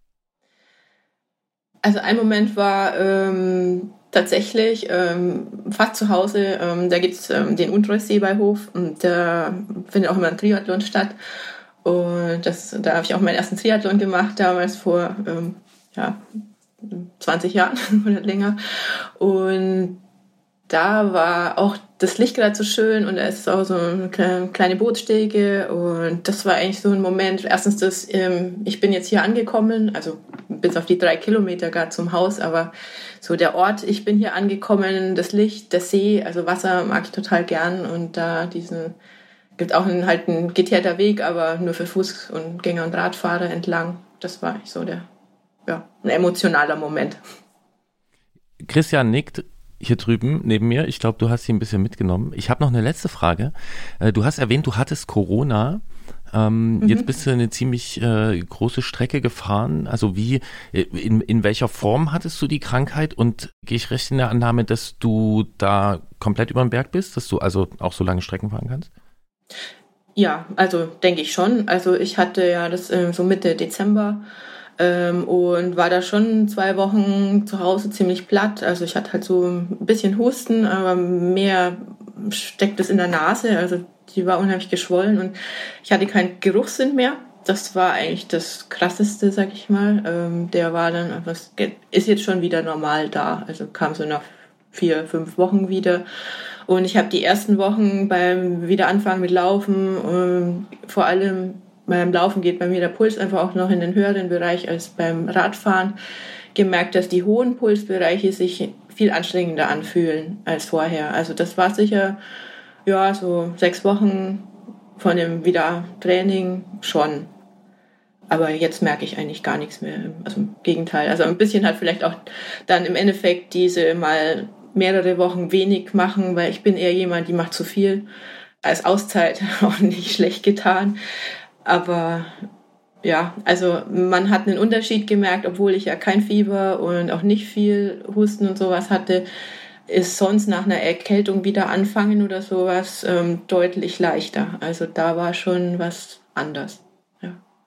Also ein Moment war ähm, tatsächlich ähm, fast zu Hause. Ähm, da gibt es ähm, den Untreussee bei Hof und da findet auch immer ein Triathlon statt. Und das, da habe ich auch meinen ersten Triathlon gemacht, damals vor ähm, ja, zwanzig Jahren oder länger. Und da war auch das Licht gerade so schön und da ist auch so eine kleine Bootsstege und das war eigentlich so ein Moment. Erstens, das, ähm, ich bin jetzt hier angekommen, also bis auf die drei Kilometer gerade zum Haus, aber so der Ort, ich bin hier angekommen, das Licht, der See, also Wasser mag ich total gern und da diesen, gibt auch einen, halt ein geteerter Weg, aber nur für Fuß- und Gänger und Radfahrer entlang. Das war eigentlich so der, ja, ein emotionaler Moment. Christian nickt hier drüben neben mir. Ich glaube, du hast ihn ein bisschen mitgenommen. Ich habe noch eine letzte Frage. Du hast erwähnt, du hattest Corona. Ähm, mhm. Jetzt bist du eine ziemlich äh, große Strecke gefahren. Also wie, in, in welcher Form hattest du die Krankheit? Und gehe ich recht in der Annahme, dass du da komplett über den Berg bist? Dass du also auch so lange Strecken fahren kannst? Ja, also denke ich schon. Also ich hatte ja das äh, so Mitte Dezember Ähm, und war da schon zwei Wochen zu Hause ziemlich platt. Also ich hatte halt so ein bisschen Husten, aber mehr steckt es in der Nase. Also die war unheimlich geschwollen und ich hatte keinen Geruchssinn mehr. Das war eigentlich das Krasseste, sag ich mal. Ähm, der war dann, was ist jetzt schon wieder normal da. Also kam so nach vier, fünf Wochen wieder. Und ich habe die ersten Wochen beim Wiederanfangen mit Laufen, ähm, vor allem beim Laufen geht bei mir der Puls einfach auch noch in den höheren Bereich als beim Radfahren. Gemerkt, dass die hohen Pulsbereiche sich viel anstrengender anfühlen als vorher. Also das war sicher, ja, so sechs Wochen von dem Wiedertraining schon. Aber jetzt merke ich eigentlich gar nichts mehr. Also im Gegenteil. Also ein bisschen hat vielleicht auch dann im Endeffekt diese mal mehrere Wochen wenig machen, weil ich bin eher jemand, die macht zu viel. Als Auszeit auch nicht schlecht getan. Aber ja, also man hat einen Unterschied gemerkt, obwohl ich ja kein Fieber und auch nicht viel Husten und sowas hatte, ist sonst nach einer Erkältung wieder anfangen oder sowas ähm, deutlich leichter. Also da war schon was anders. Ja.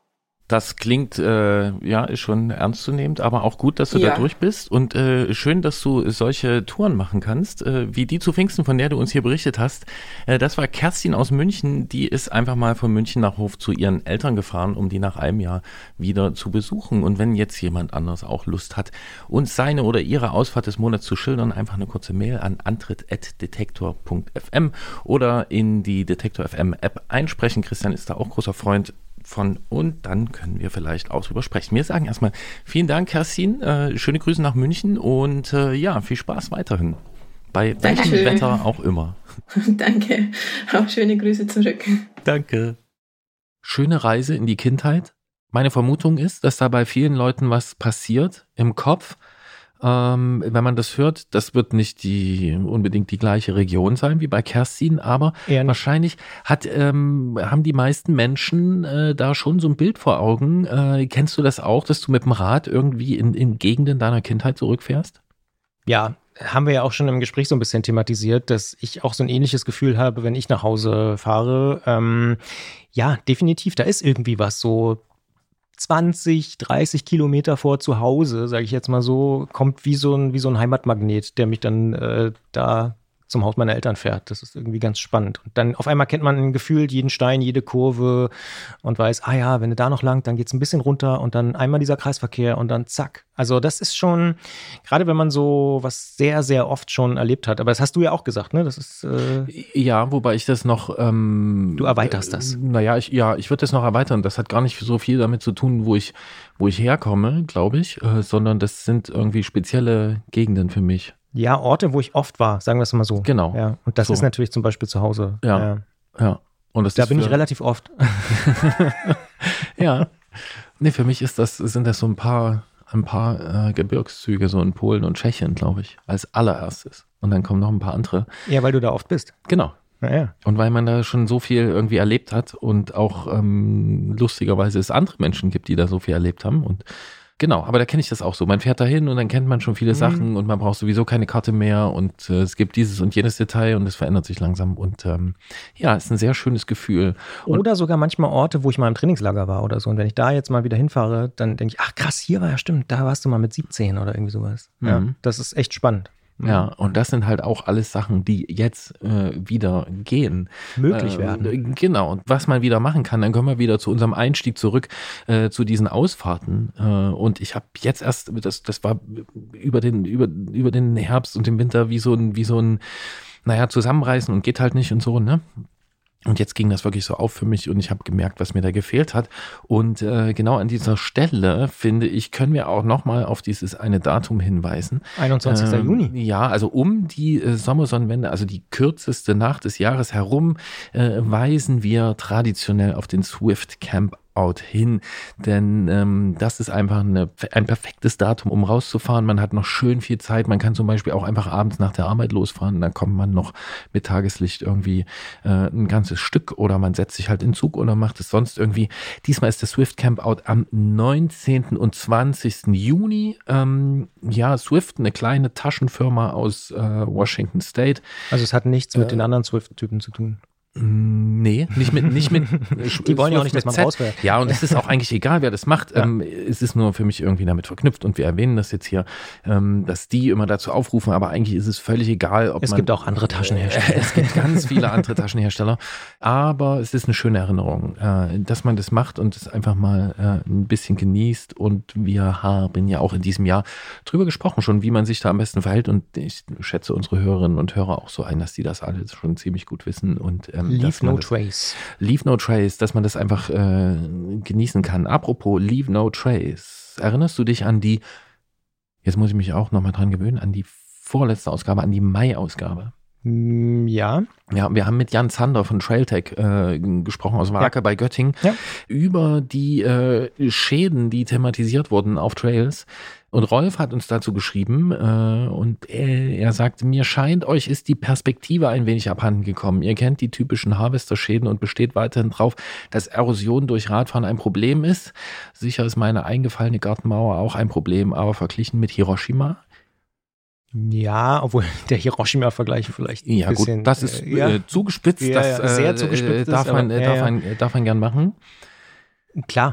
Das klingt, äh, ja, ist schon ernstzunehmend, aber auch gut, dass du Ja. da durch bist und äh, schön, dass du solche Touren machen kannst, äh, wie die zu Pfingsten, von der du uns hier berichtet hast. Äh, das war Kerstin aus München, die ist einfach mal von München nach Hof zu ihren Eltern gefahren, um die nach einem Jahr wieder zu besuchen. Und wenn jetzt jemand anders auch Lust hat, uns seine oder ihre Ausfahrt des Monats zu schildern, einfach eine kurze Mail an antritt at detektor punkt f m oder in die Detektor F M App einsprechen. Christian ist da auch großer Freund von und dann können wir vielleicht auch drüber sprechen. Wir sagen erstmal vielen Dank, Kerstin, äh, schöne Grüße nach München und äh, ja, viel Spaß weiterhin. Bei welchem Dankeschön. Wetter auch immer. Danke. Auch schöne Grüße zurück. Danke. Schöne Reise in die Kindheit. Meine Vermutung ist, dass da bei vielen Leuten was passiert im Kopf. Ähm, wenn man das hört, das wird nicht die unbedingt die gleiche Region sein wie bei Kerstin, aber Eher nicht. wahrscheinlich hat, ähm, haben die meisten Menschen äh, da schon so ein Bild vor Augen. Äh, kennst du das auch, dass du mit dem Rad irgendwie in, in Gegenden deiner Kindheit zurückfährst? Ja, haben wir ja auch schon im Gespräch so ein bisschen thematisiert, dass ich auch so ein ähnliches Gefühl habe, wenn ich nach Hause fahre. Ähm, ja, definitiv, da ist irgendwie was so zwanzig, dreißig Kilometer vor zu Hause, sage ich jetzt mal so, kommt wie so ein, wie so ein Heimatmagnet, der mich dann äh, da zum Haus meiner Eltern fährt. Das ist irgendwie ganz spannend. Und dann auf einmal kennt man gefühlt jeden Stein, jede Kurve und weiß, ah ja, wenn du da noch lang, dann geht's ein bisschen runter und dann einmal dieser Kreisverkehr und dann zack. Also das ist schon, gerade wenn man so was sehr, sehr oft schon erlebt hat, aber das hast du ja auch gesagt, ne? Das ist äh, Ja, wobei ich das noch ähm, Du erweiterst das. Äh, naja, ich, ja, ich würde das noch erweitern. Das hat gar nicht so viel damit zu tun, wo ich, wo ich herkomme, glaube ich, äh, sondern das sind irgendwie spezielle Gegenden für mich. ja Orte, wo ich oft war, sagen wir es mal so. Genau. Ja, und das So. ist natürlich zum Beispiel zu Hause. Ja. Ja. Ja. Und das Da ist bin ich für- relativ oft. Ja. Nee, für mich ist das, sind das so ein paar, ein paar äh, Gebirgszüge, so in Polen und Tschechien, glaube ich, als allererstes. Und dann kommen noch ein paar andere. Ja, weil du da oft bist. Genau. Naja. Und weil man da schon so viel irgendwie erlebt hat und auch ähm, lustigerweise es andere Menschen gibt, die da so viel erlebt haben. Und genau, aber da kenne ich das auch so. Man fährt da hin und dann kennt man schon viele Mhm. Sachen und man braucht sowieso keine Karte mehr und äh, es gibt dieses und jenes Detail und es verändert sich langsam. Und ähm, ja, ist ein sehr schönes Gefühl. Und Oder sogar manchmal Orte, wo ich mal im Trainingslager war oder so. Und wenn ich da jetzt mal wieder hinfahre, dann denke ich, ach krass, hier war ja stimmt, da warst du mal mit siebzehn oder irgendwie sowas. Ja, Mhm. das ist echt spannend. Ja, und das sind halt auch alles Sachen, die jetzt äh, wieder gehen. Möglich äh, werden. Genau, und was man wieder machen kann, dann kommen wir wieder zu unserem Einstieg zurück, äh, zu diesen Ausfahrten. Äh, und ich habe jetzt erst, das, das war über den, über, über den Herbst und den Winter wie so ein, wie so ein, naja, zusammenreißen und geht halt nicht und so, ne? Und jetzt ging das wirklich so auf für mich und ich habe gemerkt, was mir da gefehlt hat. Und äh, genau an dieser Stelle, finde ich, können wir auch nochmal auf dieses eine Datum hinweisen. einundzwanzigster Ähm, Juni. Ja, also um die äh, Sommersonnenwende, also die kürzeste Nacht des Jahres herum, äh, weisen wir traditionell auf den Swift Camp Out hin, denn ähm, das ist einfach eine, ein perfektes Datum, um rauszufahren. Man hat noch schön viel Zeit. Man kann zum Beispiel auch einfach abends nach der Arbeit losfahren. Dann kommt man noch mit Tageslicht irgendwie äh, ein ganzes Stück oder man setzt sich halt in den Zug oder macht es sonst irgendwie. Diesmal ist der Swift Camp Out am neunzehnten und zwanzigsten Juni. Ähm, ja, Swift, eine kleine Taschenfirma aus äh, Washington State. Also es hat nichts mit äh, den anderen Swift-Typen zu tun. Nee, nicht mit, nicht mit. Die wollen ja auch nicht, dass mit man Z. rausfährt. Ja, und es ist auch eigentlich egal, wer das macht. Ja. Ähm, es ist nur für mich irgendwie damit verknüpft und wir erwähnen das jetzt hier, ähm, dass die immer dazu aufrufen, aber eigentlich ist es völlig egal, ob Es man. gibt auch andere Taschenhersteller. Es gibt ganz viele andere Taschenhersteller, aber es ist eine schöne Erinnerung, äh, dass man das macht und es einfach mal äh, ein bisschen genießt und wir haben ja auch in diesem Jahr drüber gesprochen schon, wie man sich da am besten verhält und ich schätze unsere Hörerinnen und Hörer auch so ein, dass die das alle schon ziemlich gut wissen und ähm, Leave dass man no das- trace. Leave no trace, dass man das einfach äh, genießen kann. Apropos Leave no trace, erinnerst du dich an die, jetzt muss ich mich auch nochmal dran gewöhnen, an die vorletzte Ausgabe, an die Mai-Ausgabe? Mm, Ja. Ja, wir haben mit Jan Zander von Trailtech äh, gesprochen aus Wake Ja. bei Göttingen Ja. über die äh, Schäden, die thematisiert wurden auf Trails. Und Rolf hat uns dazu geschrieben äh, und er, er sagte, mir scheint, euch ist die Perspektive ein wenig abhanden gekommen. Ihr kennt die typischen Harvester-Schäden und besteht weiterhin drauf, dass Erosion durch Radfahren ein Problem ist. Sicher ist meine eingefallene Gartenmauer auch ein Problem, aber verglichen mit Hiroshima. Ja, obwohl der Hiroshima-Vergleich vielleicht ein Ja bisschen, gut, das ist äh, ja. äh, zugespitzt, Ja, das ja, sehr äh, zugespitzt äh, darf, ist, man, aber- äh, ja, darf, ja. man, äh, darf man gern machen. Klar,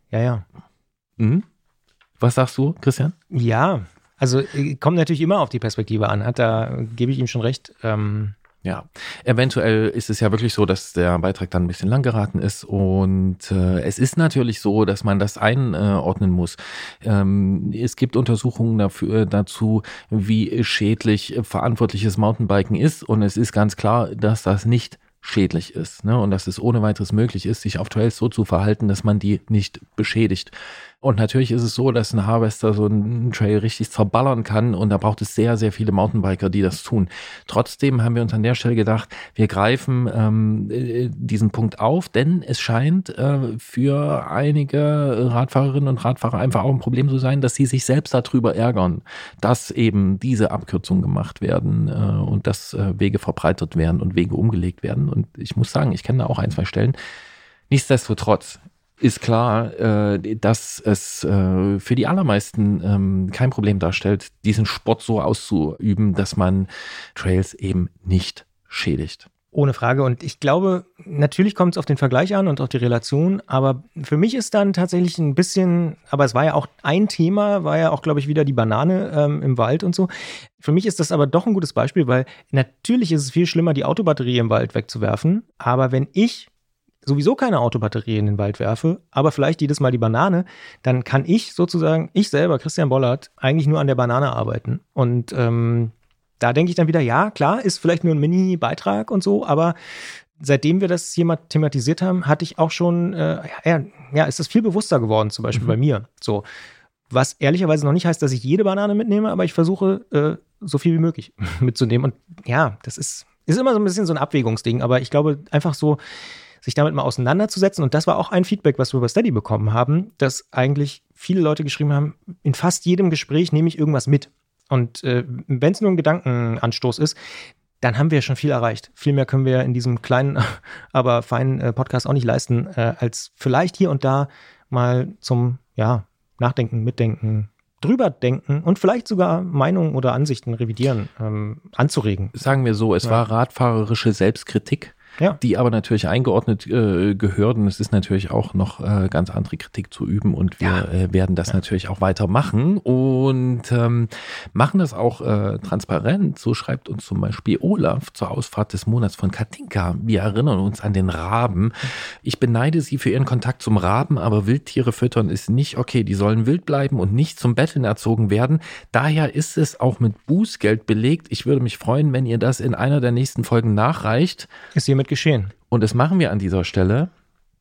ja, ja. Mhm. Was sagst du, Christian? Ja, also kommt natürlich immer auf die Perspektive an, hat da gebe ich ihm schon recht. Ähm, Ja, eventuell ist es ja wirklich so, dass der Beitrag dann ein bisschen lang geraten ist und äh, es ist natürlich so, dass man das einordnen muss. Ähm, es gibt Untersuchungen dafür, dazu, wie schädlich verantwortliches Mountainbiken ist und es ist ganz klar, dass das nicht schädlich ist, ne? Und dass es ohne weiteres möglich ist, sich auf Trails so zu verhalten, dass man die nicht beschädigt. Und natürlich ist es so, dass ein Harvester so einen Trail richtig zerballern kann und da braucht es sehr, sehr viele Mountainbiker, die das tun. Trotzdem haben wir uns an der Stelle gedacht, wir greifen ähm, diesen Punkt auf, denn es scheint äh, für einige Radfahrerinnen und Radfahrer einfach auch ein Problem zu sein, dass sie sich selbst darüber ärgern, dass eben diese Abkürzungen gemacht werden äh, und dass äh, Wege verbreitert werden und Wege umgelegt werden. Und ich muss sagen, ich kenne da auch ein, zwei Stellen. Nichtsdestotrotz ist klar, äh, dass es äh, für die allermeisten ähm, kein Problem darstellt, diesen Sport so auszuüben, dass man Trails eben nicht schädigt. Ohne Frage. Und ich glaube, natürlich kommt es auf den Vergleich an und auf die Relation, aber für mich ist dann tatsächlich ein bisschen, aber es war ja auch ein Thema, war ja auch, glaube ich, wieder die Banane ähm, im Wald und so. Für mich ist das aber doch ein gutes Beispiel, weil natürlich ist es viel schlimmer, die Autobatterie im Wald wegzuwerfen, aber wenn ich sowieso keine Autobatterie in den Wald werfe, aber vielleicht jedes Mal die Banane, dann kann ich sozusagen, ich selber, Christian Bollert, eigentlich nur an der Banane arbeiten. Und ähm, da denke ich dann wieder, ja, klar, ist vielleicht nur ein Mini-Beitrag und so, aber seitdem wir das hier mal thematisiert haben, hatte ich auch schon, äh, ja, ja, ist das viel bewusster geworden, zum Beispiel mhm. bei mir. So, was ehrlicherweise noch nicht heißt, dass ich jede Banane mitnehme, aber ich versuche, äh, so viel wie möglich mitzunehmen. Und ja, das ist, ist immer so ein bisschen so ein Abwägungsding, aber ich glaube, einfach so, sich damit mal auseinanderzusetzen. Und das war auch ein Feedback, was wir über Steady bekommen haben, dass eigentlich viele Leute geschrieben haben, in fast jedem Gespräch nehme ich irgendwas mit. Und äh, wenn es nur ein Gedankenanstoß ist, dann haben wir schon viel erreicht. Viel mehr können wir in diesem kleinen, aber feinen äh, Podcast auch nicht leisten, äh, als vielleicht hier und da mal zum ja, Nachdenken, Mitdenken, drüber denken und vielleicht sogar Meinungen oder Ansichten revidieren, ähm, anzuregen. Sagen wir so, es ja. war radfahrerische Selbstkritik. Ja. Die aber natürlich eingeordnet äh, gehört und es ist natürlich auch noch äh, ganz andere Kritik zu üben und wir ja. äh, werden das ja. natürlich auch weitermachen und ähm, machen das auch äh, transparent. So schreibt uns zum Beispiel Olaf zur Ausfahrt des Monats von Katinka. Wir erinnern uns an den Raben. Ich beneide sie für ihren Kontakt zum Raben, aber Wildtiere füttern ist nicht okay. Die sollen wild bleiben und nicht zum Betteln erzogen werden. Daher ist es auch mit Bußgeld belegt. Ich würde mich freuen, wenn ihr das in einer der nächsten Folgen nachreicht. Ist hiermit geschehen. Und das machen wir an dieser Stelle.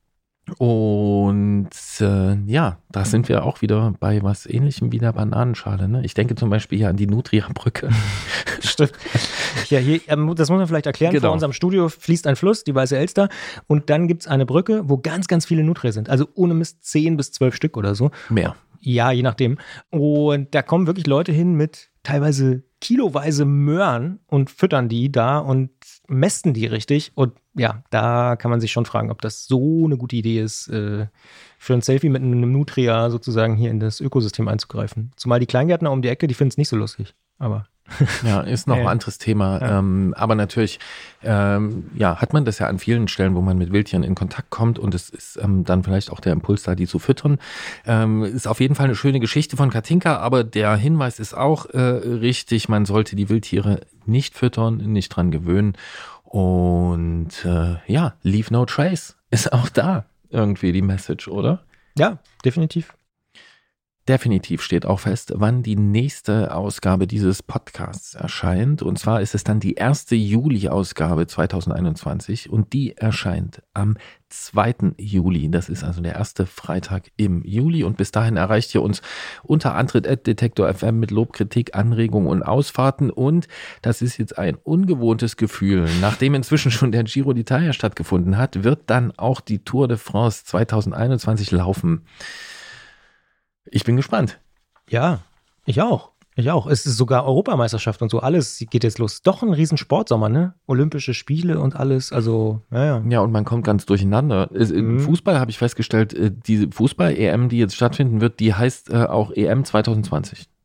Und äh, ja, da sind wir auch wieder bei was Ähnlichem wie der Bananenschale. Ne? Ich denke zum Beispiel hier an die Nutria-Brücke. Stimmt. Ja, hier, ähm, das muss man vielleicht erklären. Genau. Vor unserem Studio fließt ein Fluss, die Weiße Elster. Und dann gibt es eine Brücke, wo ganz, ganz viele Nutria sind. Also ohne Mist zehn bis zwölf Stück oder so. Mehr. Ja, je nachdem. Und da kommen wirklich Leute hin mit teilweise kiloweise Möhren und füttern die da und mästen die richtig. Und ja, da kann man sich schon fragen, ob das so eine gute Idee ist, äh, für ein Selfie mit einem Nutria sozusagen hier in das Ökosystem einzugreifen. Zumal die Kleingärtner um die Ecke, die finden es nicht so lustig. Aber ja, ist noch ja. ein anderes Thema. Ja. Ähm, aber natürlich, ähm, ja, hat man das ja an vielen Stellen, wo man mit Wildtieren in Kontakt kommt und es ist ähm, dann vielleicht auch der Impuls da, die zu füttern. Ähm, ist auf jeden Fall eine schöne Geschichte von Katinka, aber der Hinweis ist auch äh, richtig, man sollte die Wildtiere nicht füttern, nicht dran gewöhnen. Und äh, ja, leave no trace ist auch da irgendwie die Message, oder? Ja, definitiv. Definitiv steht auch fest, wann die nächste Ausgabe dieses Podcasts erscheint. Und zwar ist es dann die erste Juli-Ausgabe zwanzig einundzwanzig und die erscheint am zweiten Juli. Das ist also der erste Freitag im Juli. Und bis dahin erreicht ihr uns unter antritt at detektor punkt f m mit Lob, Kritik, Anregungen und Ausfahrten. Und das ist jetzt ein ungewohntes Gefühl. Nachdem inzwischen schon der Giro d'Italia stattgefunden hat, wird dann auch die Tour de France zwanzig einundzwanzig laufen. Ich bin gespannt. Ja, ich auch. Ich auch. Es ist sogar Europameisterschaft und so. Alles geht jetzt los. Doch ein riesen Sportsommer, ne? Olympische Spiele und alles. Also, ja, ja. Ja, und man kommt ganz durcheinander. Im mhm. Fußball habe ich festgestellt, diese Fußball-E M, die jetzt stattfinden wird, die heißt auch E M zwanzig zwanzig.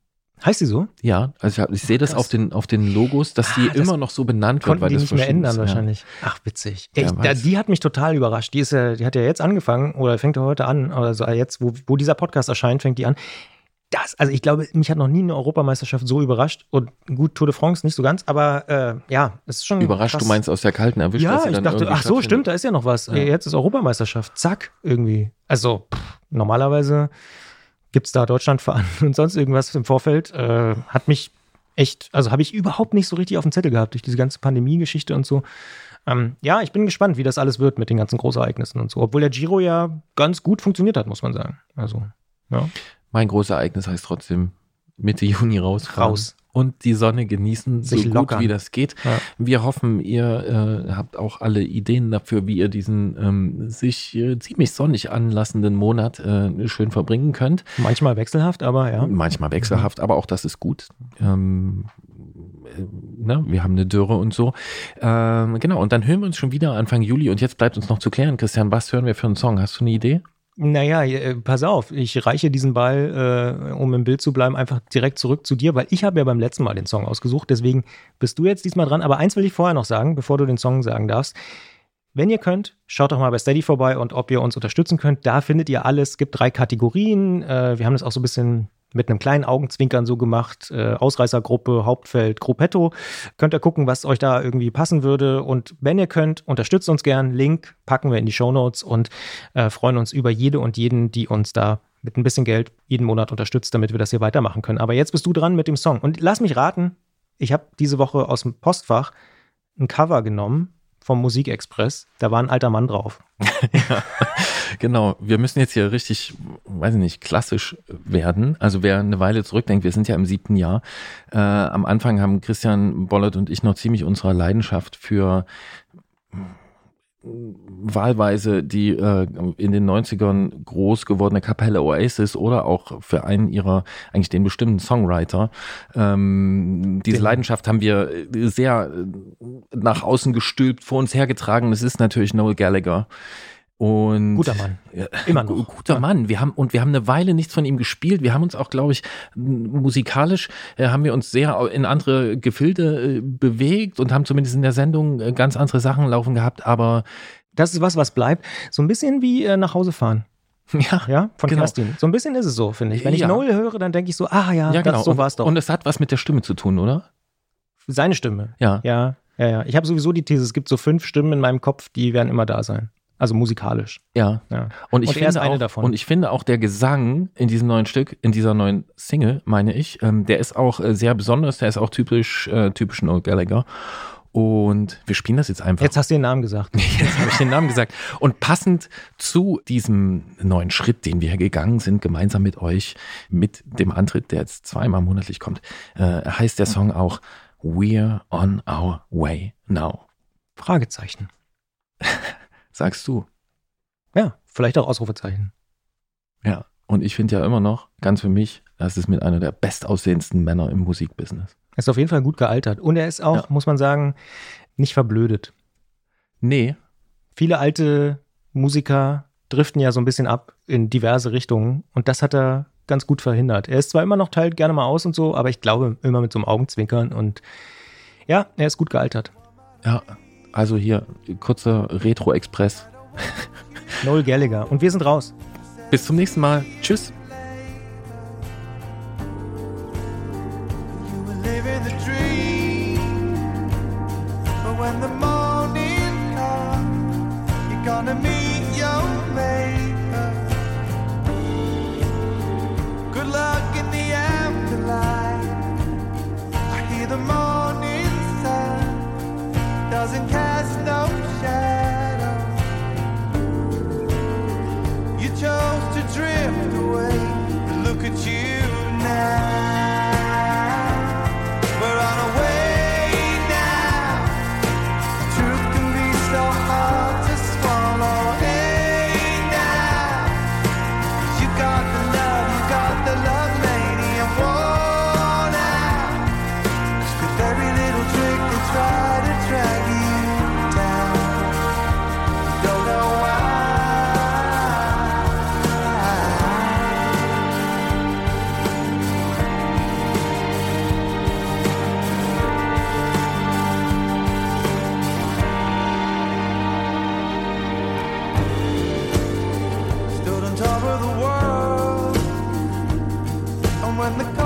Heißt sie so? Ja, also ich, ich sehe das auf den, auf den Logos, dass die Ah, das immer noch so benannt wird. Konnten Weil die das nicht mehr verschieden ändern ist, wahrscheinlich. Ach, witzig. Ja, Echt, da, die hat mich total überrascht. Die ist ja, die hat ja jetzt angefangen oder fängt ja heute an, also jetzt, wo, wo dieser Podcast erscheint, fängt die an. Das, also ich glaube, mich hat noch nie eine Europameisterschaft so überrascht. Und gut, Tour de France nicht so ganz, aber äh, ja, es ist schon Überrascht, krass. Du meinst aus der kalten erwischt, ja, dass sie ich dann dachte, irgendwie ach so, stimmt, da ist ja noch was. Ja. Jetzt ist Europameisterschaft, zack, irgendwie. Also pff, normalerweise gibt es da Deutschlandfahren und sonst irgendwas im Vorfeld. Äh, hat mich echt, also habe ich überhaupt nicht so richtig auf dem Zettel gehabt durch diese ganze Pandemie-Geschichte und so. Ähm, ja, ich bin gespannt, wie das alles wird mit den ganzen Großereignissen und so. Obwohl der Giro ja ganz gut funktioniert hat, muss man sagen. Also, ja. Mein großes Ereignis heißt trotzdem Mitte Juni rausfahren. Raus. Und die Sonne genießen, Sich so gut lockern. wie das geht. Ja. Wir hoffen, ihr äh, habt auch alle Ideen dafür, wie ihr diesen ähm, sich äh, ziemlich sonnig anlassenden Monat äh, schön verbringen könnt. Manchmal wechselhaft, aber ja. Manchmal wechselhaft, aber auch das ist gut. Ähm, äh, ne? Wir haben eine Dürre und so. Ähm, genau, und dann hören wir uns schon wieder Anfang Juli. Und jetzt bleibt uns noch zu klären, Christian, was hören wir für einen Song? Hast du eine Idee? Naja, äh, pass auf, ich reiche diesen Ball, äh, um im Bild zu bleiben, einfach direkt zurück zu dir, weil ich habe ja beim letzten Mal den Song ausgesucht, deswegen bist du jetzt diesmal dran. Aber eins will ich vorher noch sagen, bevor du den Song sagen darfst. Wenn ihr könnt, schaut doch mal bei Steady vorbei und ob ihr uns unterstützen könnt. Da findet ihr alles. Es gibt drei Kategorien. Äh, wir haben das auch so ein bisschen mit einem kleinen Augenzwinkern so gemacht. Äh, Ausreißergruppe, Hauptfeld, Gruppetto. Könnt ihr gucken, was euch da irgendwie passen würde. Und wenn ihr könnt, unterstützt uns gern. Link packen wir in die Shownotes und äh, freuen uns über jede und jeden, die uns da mit ein bisschen Geld jeden Monat unterstützt, damit wir das hier weitermachen können. Aber jetzt bist du dran mit dem Song. Und lass mich raten, ich habe diese Woche aus dem Postfach ein Cover genommen vom Musikexpress. Da war ein alter Mann drauf. Ja, genau. Wir müssen jetzt hier richtig, weiß ich nicht, klassisch werden. Also wer eine Weile zurückdenkt, wir sind ja im siebten Jahr. Äh, am Anfang haben Christian Bollert und ich noch ziemlich unserer Leidenschaft für wahlweise die äh, in den neunzigern groß gewordene Kapelle Oasis oder auch für einen ihrer, eigentlich den bestimmten Songwriter. Ähm, diese Den. Leidenschaft haben wir sehr nach außen gestülpt, vor uns hergetragen. Das ist natürlich Noel Gallagher. Und Guter Mann. Ja, Immer noch. Guter Ja. Mann. Wir haben, und wir haben eine Weile nichts von ihm gespielt. Wir haben uns auch, glaube ich, musikalisch äh, haben wir uns sehr in andere Gefilde äh, bewegt und haben zumindest in der Sendung äh, ganz andere Sachen laufen gehabt. Aber Das ist was, was bleibt. So ein bisschen wie äh, nach Hause fahren. ja, Ja, von Genau. Kerstin. So ein bisschen ist es so, finde ich. Wenn ich Ja. Noel höre, dann denke ich so, ah ja, ja genau. das, so und, war es doch. und es hat was mit der Stimme zu tun, oder? Seine Stimme. Ja. Ja, ja, ja. Ich habe sowieso die These, es gibt so fünf Stimmen in meinem Kopf, die werden immer da sein. Also musikalisch. Ja. Ja. Und ich, Und er ist finde eine auch, davon. und ich finde auch der Gesang in diesem neuen Stück, in dieser neuen Single, meine ich, ähm, der ist auch äh, sehr besonders, der ist auch typisch, äh, typisch Noel Gallagher. Und wir spielen das jetzt einfach. Jetzt hast du den Namen gesagt. Jetzt habe ich den Namen gesagt. Und passend zu diesem neuen Schritt, den wir gegangen sind, gemeinsam mit euch, mit dem Antritt, der jetzt zweimal monatlich kommt, äh, heißt der Song auch We're on our way now. Fragezeichen. Sagst du? Ja, vielleicht auch Ausrufezeichen. Ja. Und ich finde ja immer noch, ganz für mich, das ist mit einer der bestaussehendsten Männer im Musikbusiness. Er ist auf jeden Fall gut gealtert. Und er ist auch, Ja. muss man sagen, nicht verblödet. Nee, Viele alte Musiker driften ja so ein bisschen ab in diverse Richtungen. Und das hat er ganz gut verhindert. Er ist zwar immer noch teilt gerne mal aus und so, aber ich glaube immer mit so einem Augenzwinkern. Und ja, er ist gut gealtert. ja, also hier, kurzer Retro-Express. Noel Gallagher. Und wir sind raus. Bis zum nächsten Mal. Tschüss. You were living the dream, but when the morning comes, you're gonna meet your maker. Good luck in the afterlife. I hear the morning sun doesn't cast no shadow. You chose to drift away, but look at you now. We're on our way now. Truth can be so hard to swallow. Hey now, you got the love, you got the love, lady, and worn out. With every little trick they try to drag you down. Don't know why. when the